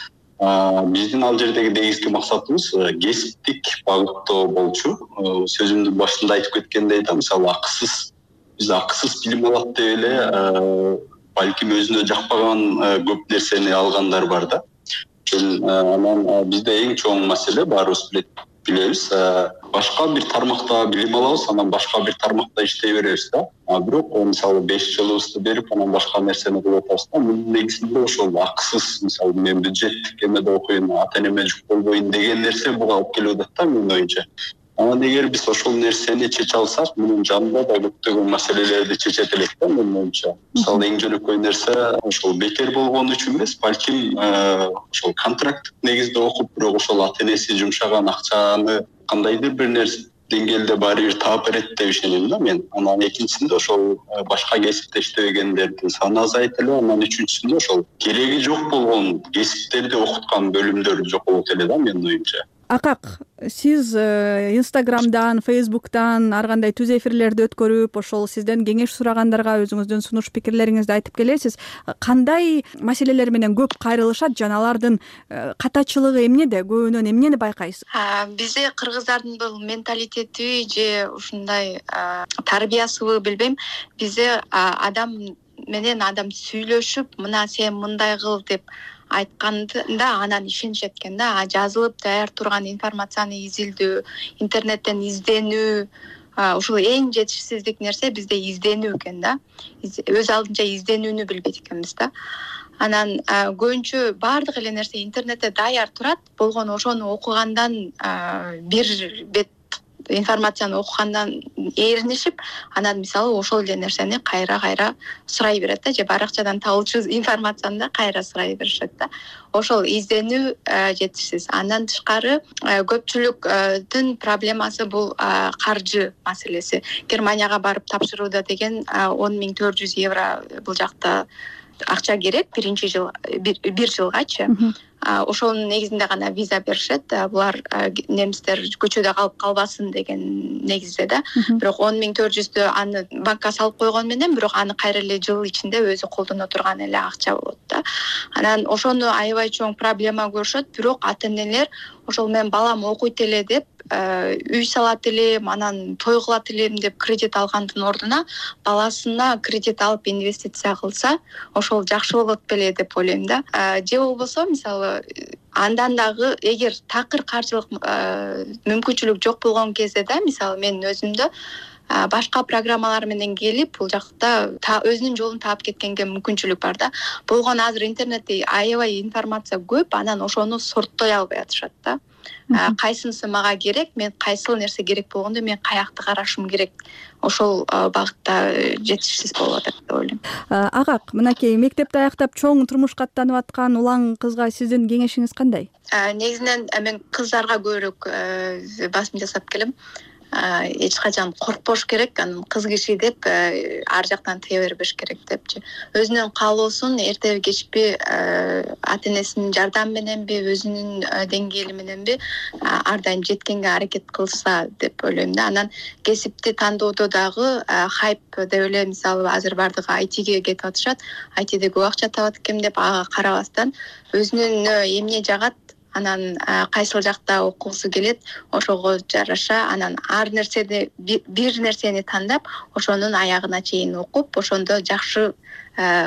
Биздин ал жердеги негизги максатыбыз кесиптик багыттоо болчу. Сөзүмдүн башында айтып кеткендей да, мисалы акысыз биз акысыз билим алат деп эле балким өзүнө жакпаган көп нерсени алгандар бар да. Анан бизде эң чоң маселе баарыбыз билебиз, башка бир тармакта билим алабыз, анан башка бир тармакта иштей беребиз да. Бирок мисалы беш жылыбызды берип, анан башка нерсени кылып атабыз да. Мунун негизинде ошол акысыз, мисалы мен бюджеттик эмеде окуйм, ата энеме жүк болбойн деген нерсе буга алып келип атат да менин оюмча. Анан эгер биз ошол нерсени чече алсак, мунун жанында да көптөгөн маселелерди чечет элек да менин оюмча. Мисалы эң жөнөкөй нерсе ошол бекер болгон үчүн эмес, балким ошол контракттык негизде окуп, бирок ошол ата энеси жумшаган акчаны кандайдыр бир нерсе деңгээлде баары бир таап берет деп ишенем да мен. Анан экинчисинде ошол башка кесипте иштебегендердин саны азайып эле, анан үчүнчүсүндө ошол кереги жок болгон кесиптерди окуткан бөлүмдөр жоколот эле да менин оюмча. Акак, сиз Инстаграмдан, Фейсбуктан ар кандай түз эфирлерди өткөрүп, ошол сизден кеңеш сурагандарга өзүңүздүн сунуш пикирлериңизди айтып келесиз. Кандай маселелер менен көп кайрылышат жана алардын катачылыгы эмнеде, көбүнөн эмнени байкайсыз? Бизде кыргыздардын бул менталитети же ушундай тарбиясыбы билбейм. Бизде адам менен адам сүйлөшүп, мына сен мындай кыл деп айтканда анан ишенишет экен да. Жазылып даяр турган информацияны изилдөө, интернеттен изденүү, ушул эң жетишсиздик нерсе бизде изденүү экен да. Өз алдынча изденүүнү билбейт экенбиз да. Анан көбүнчө баардык эле нерсе интернетте даяр турат. Болгону ошону окугандан бир бет информацияны окугандан ээринишип, анан мисалы ошол эле нерсени кайра-кайра сурай берет да, же баракчадан табылчу информацияны да кайра сурай беришет да. Ошол изденүү жетишсиз. Андан тышкары көпчүлүктүн проблемасы бул каржы маселеси. Германияга барып тапшырууда деген он миң төрт жүз евро бул жакта акча керек биринчи жыл бир жылгачы. Ошонун негизинде гана виза беришет. Булар немистер көчөдө калып калбасын деген негизде да. Бирок он миң төрт жүздү аны банкка салып койгон менен, бирок аны кайра эле жыл ичинде өзү колдоно турган эле акча болот да. Анан ошону аябай чоң проблема көрүшөт. Бирок ата энелер ошол мен балам окуйт эле деп үй салат элем, анан той кылат элем деп кредит алгандын ордуна баласына кредит алып инвестиция кылса, ошол жакшы болот беле деп ойлойм да. Же болбосо мисалы андан дагы эгер такыр каржылык мүмкүнчүлүк жок болгон кезде да, мисалы мен өзүмдө башка программалар менен келип, бул жакта өзүнүн жолун таап кеткенге мүмкүнчүлүк бар да. Болгону азыр интернетте аябай информация көп, анан ошону сорттой албай атышат да. Кайсынысы мага керек, мен кайсыл нерсе керек болгондо мен каякты карашым керек. Ошол багытта жетишсиз болуп атат деп ойлойм. Агак, мынакей мектепти аяктап чоң турмушка аттанып аткан улан кызга сиздин кеңешиңиз кандай? Негизинен мен кыздарга көбүрөөк басым жасап келем. Эч качан коркпош керек, анан кыз киши деп ар жактан тыя бербеш керек депчи. Өзүнүн каалоосун эртеби кечпи ата энесинин жардамы мененби, өзүнүн деңгээли мененби ар дайым жеткенге аракет кылса деп ойлойм да. Анан кесипти тандоодо дагы хайп деп эле, мисалы азыр бардыгы ай тиге кетип атышат. ай тиде көп акча табат экен деп ага карабастан өзүнүн эмне жагат, анан кайсыл жакта окугусу келет, ошого жараша анан ар нерседе бир нерсени тандап, ошонун аягына чейин окуп, ошондо жакшы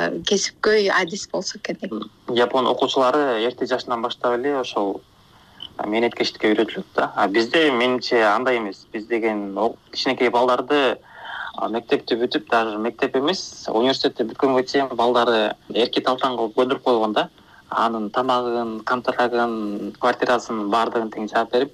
кесипкөй адис болсо керек. Япон окуучулары эрте жашынан баштап эле ошол мээнеткечтикке үйрөтүлөт да. А бизде менимче андай эмес. Биз деген кичинекей балдарды мектепти бүтүп, даже мектеп эмес, университетти бүткөнгө чейин балдарды эрки талтан кылып көндүрүп койгон да. Анын тамагын, контрагын, квартирасын баардыгын тең жаап берип,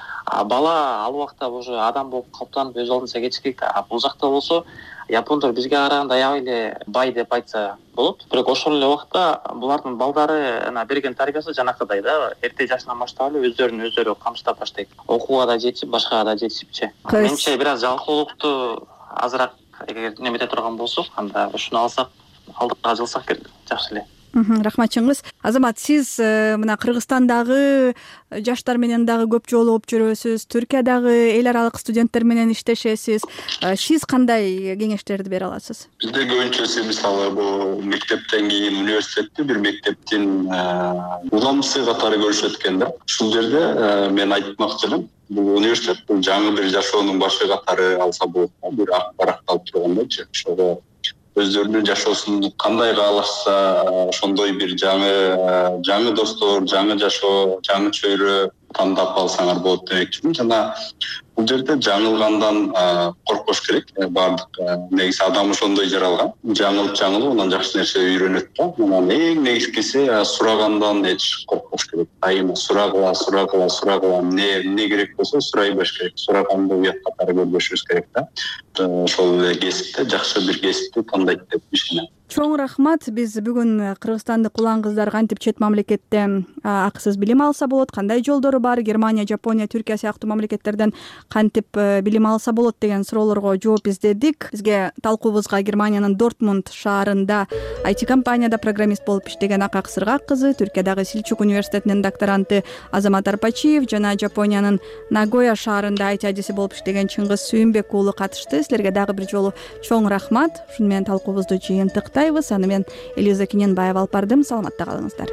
бала ал убакта уже адам болуп калыптанып өз алдынча кетиш керек. А бул жакта болсо япондор бизге караганда аябай эле бай деп айтса болот. Бирок ошол эле убакта булардын балдары берген тарбиясы жанакыдай да, эрте жашынан баштап эле өздөрүн өздөрү камсыздап баштайт. Окууга да жетишип, башкага да жетишипчи. Менимче бир аз жалкоолукту азыраак эгер немете турган болсок, анда ушуну алсак, алдыга жылсак жакшы эле. Рахмат Чыңгыз. Азамат, сиз мына Кыргызстандагы жаштар менен дагы көп жолугуп жүрөсүз, Түркиядагы эл аралык студенттер менен иштешесиз. Сиз кандай кеңештерди бере аласыз? Бизде көбүнчөсү мисалы бул мектептен кийин университетти бир мектептин уламчысы катары көрүшөт экен да. Ушул жерде мен айтмакчы элем, бул университет бул жаңы бир жашоонун башы катары алса болот, бир акпаратталып тургандайчы. Ошого өздөрүнүн жашоосун кандай каалашса, ошондой бир жаңы жаңы достор, жаңы жашоо, жаңы чөйрө тандап алсаңар болот демекчимин. Жана бул жерде жаңылгандан коркпош керек. Баардык негизи адам ошондой жаралган. Жаңылып жаңылып анан жакшы нерсе үйрөнөт да. Анан эң негизгиси сурагандан эч коркпош керек. Айыма сурагыла, сурагыла, сурагыла, эмне эмне керек болсо сурай баш керек. Сураганды уят катары көрбөшүбүз керек да. Ошол эле кесипте жакшы бир кесипти тандайт деп ишенем. Чоң рахмат. Биз бүгүн кыргызстандык улан кыздар кантип чет мамлекетте акысыз билим алса болот, кандай жолдору бар, Германия, Жапония, Түркия сыяктуу мамлекеттерден кантип билим алса болот деген суроолорго жооп издедик. Бизге талкуубузга Германиянын Дортмунд шаарында ай ти компанияда программист болуп иштеген Акак Сыргак кызы, Түркиядагы Силчук университетинин докторанты Азамат Арпачиев жана Жапониянын Нагоя шаарында ай ти адиси болуп иштеген Чыңгыз Сүйүнбек уулу катышты. Силерге дагы бир жолу чоң рахмат. Ушуну менен талкуубузду жыйынтыктайбыз. Аны мен Элиза Кененбаева алып бардым. Саламатта калыңыздар.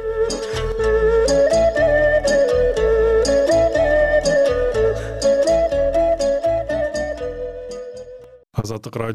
Азаттык радио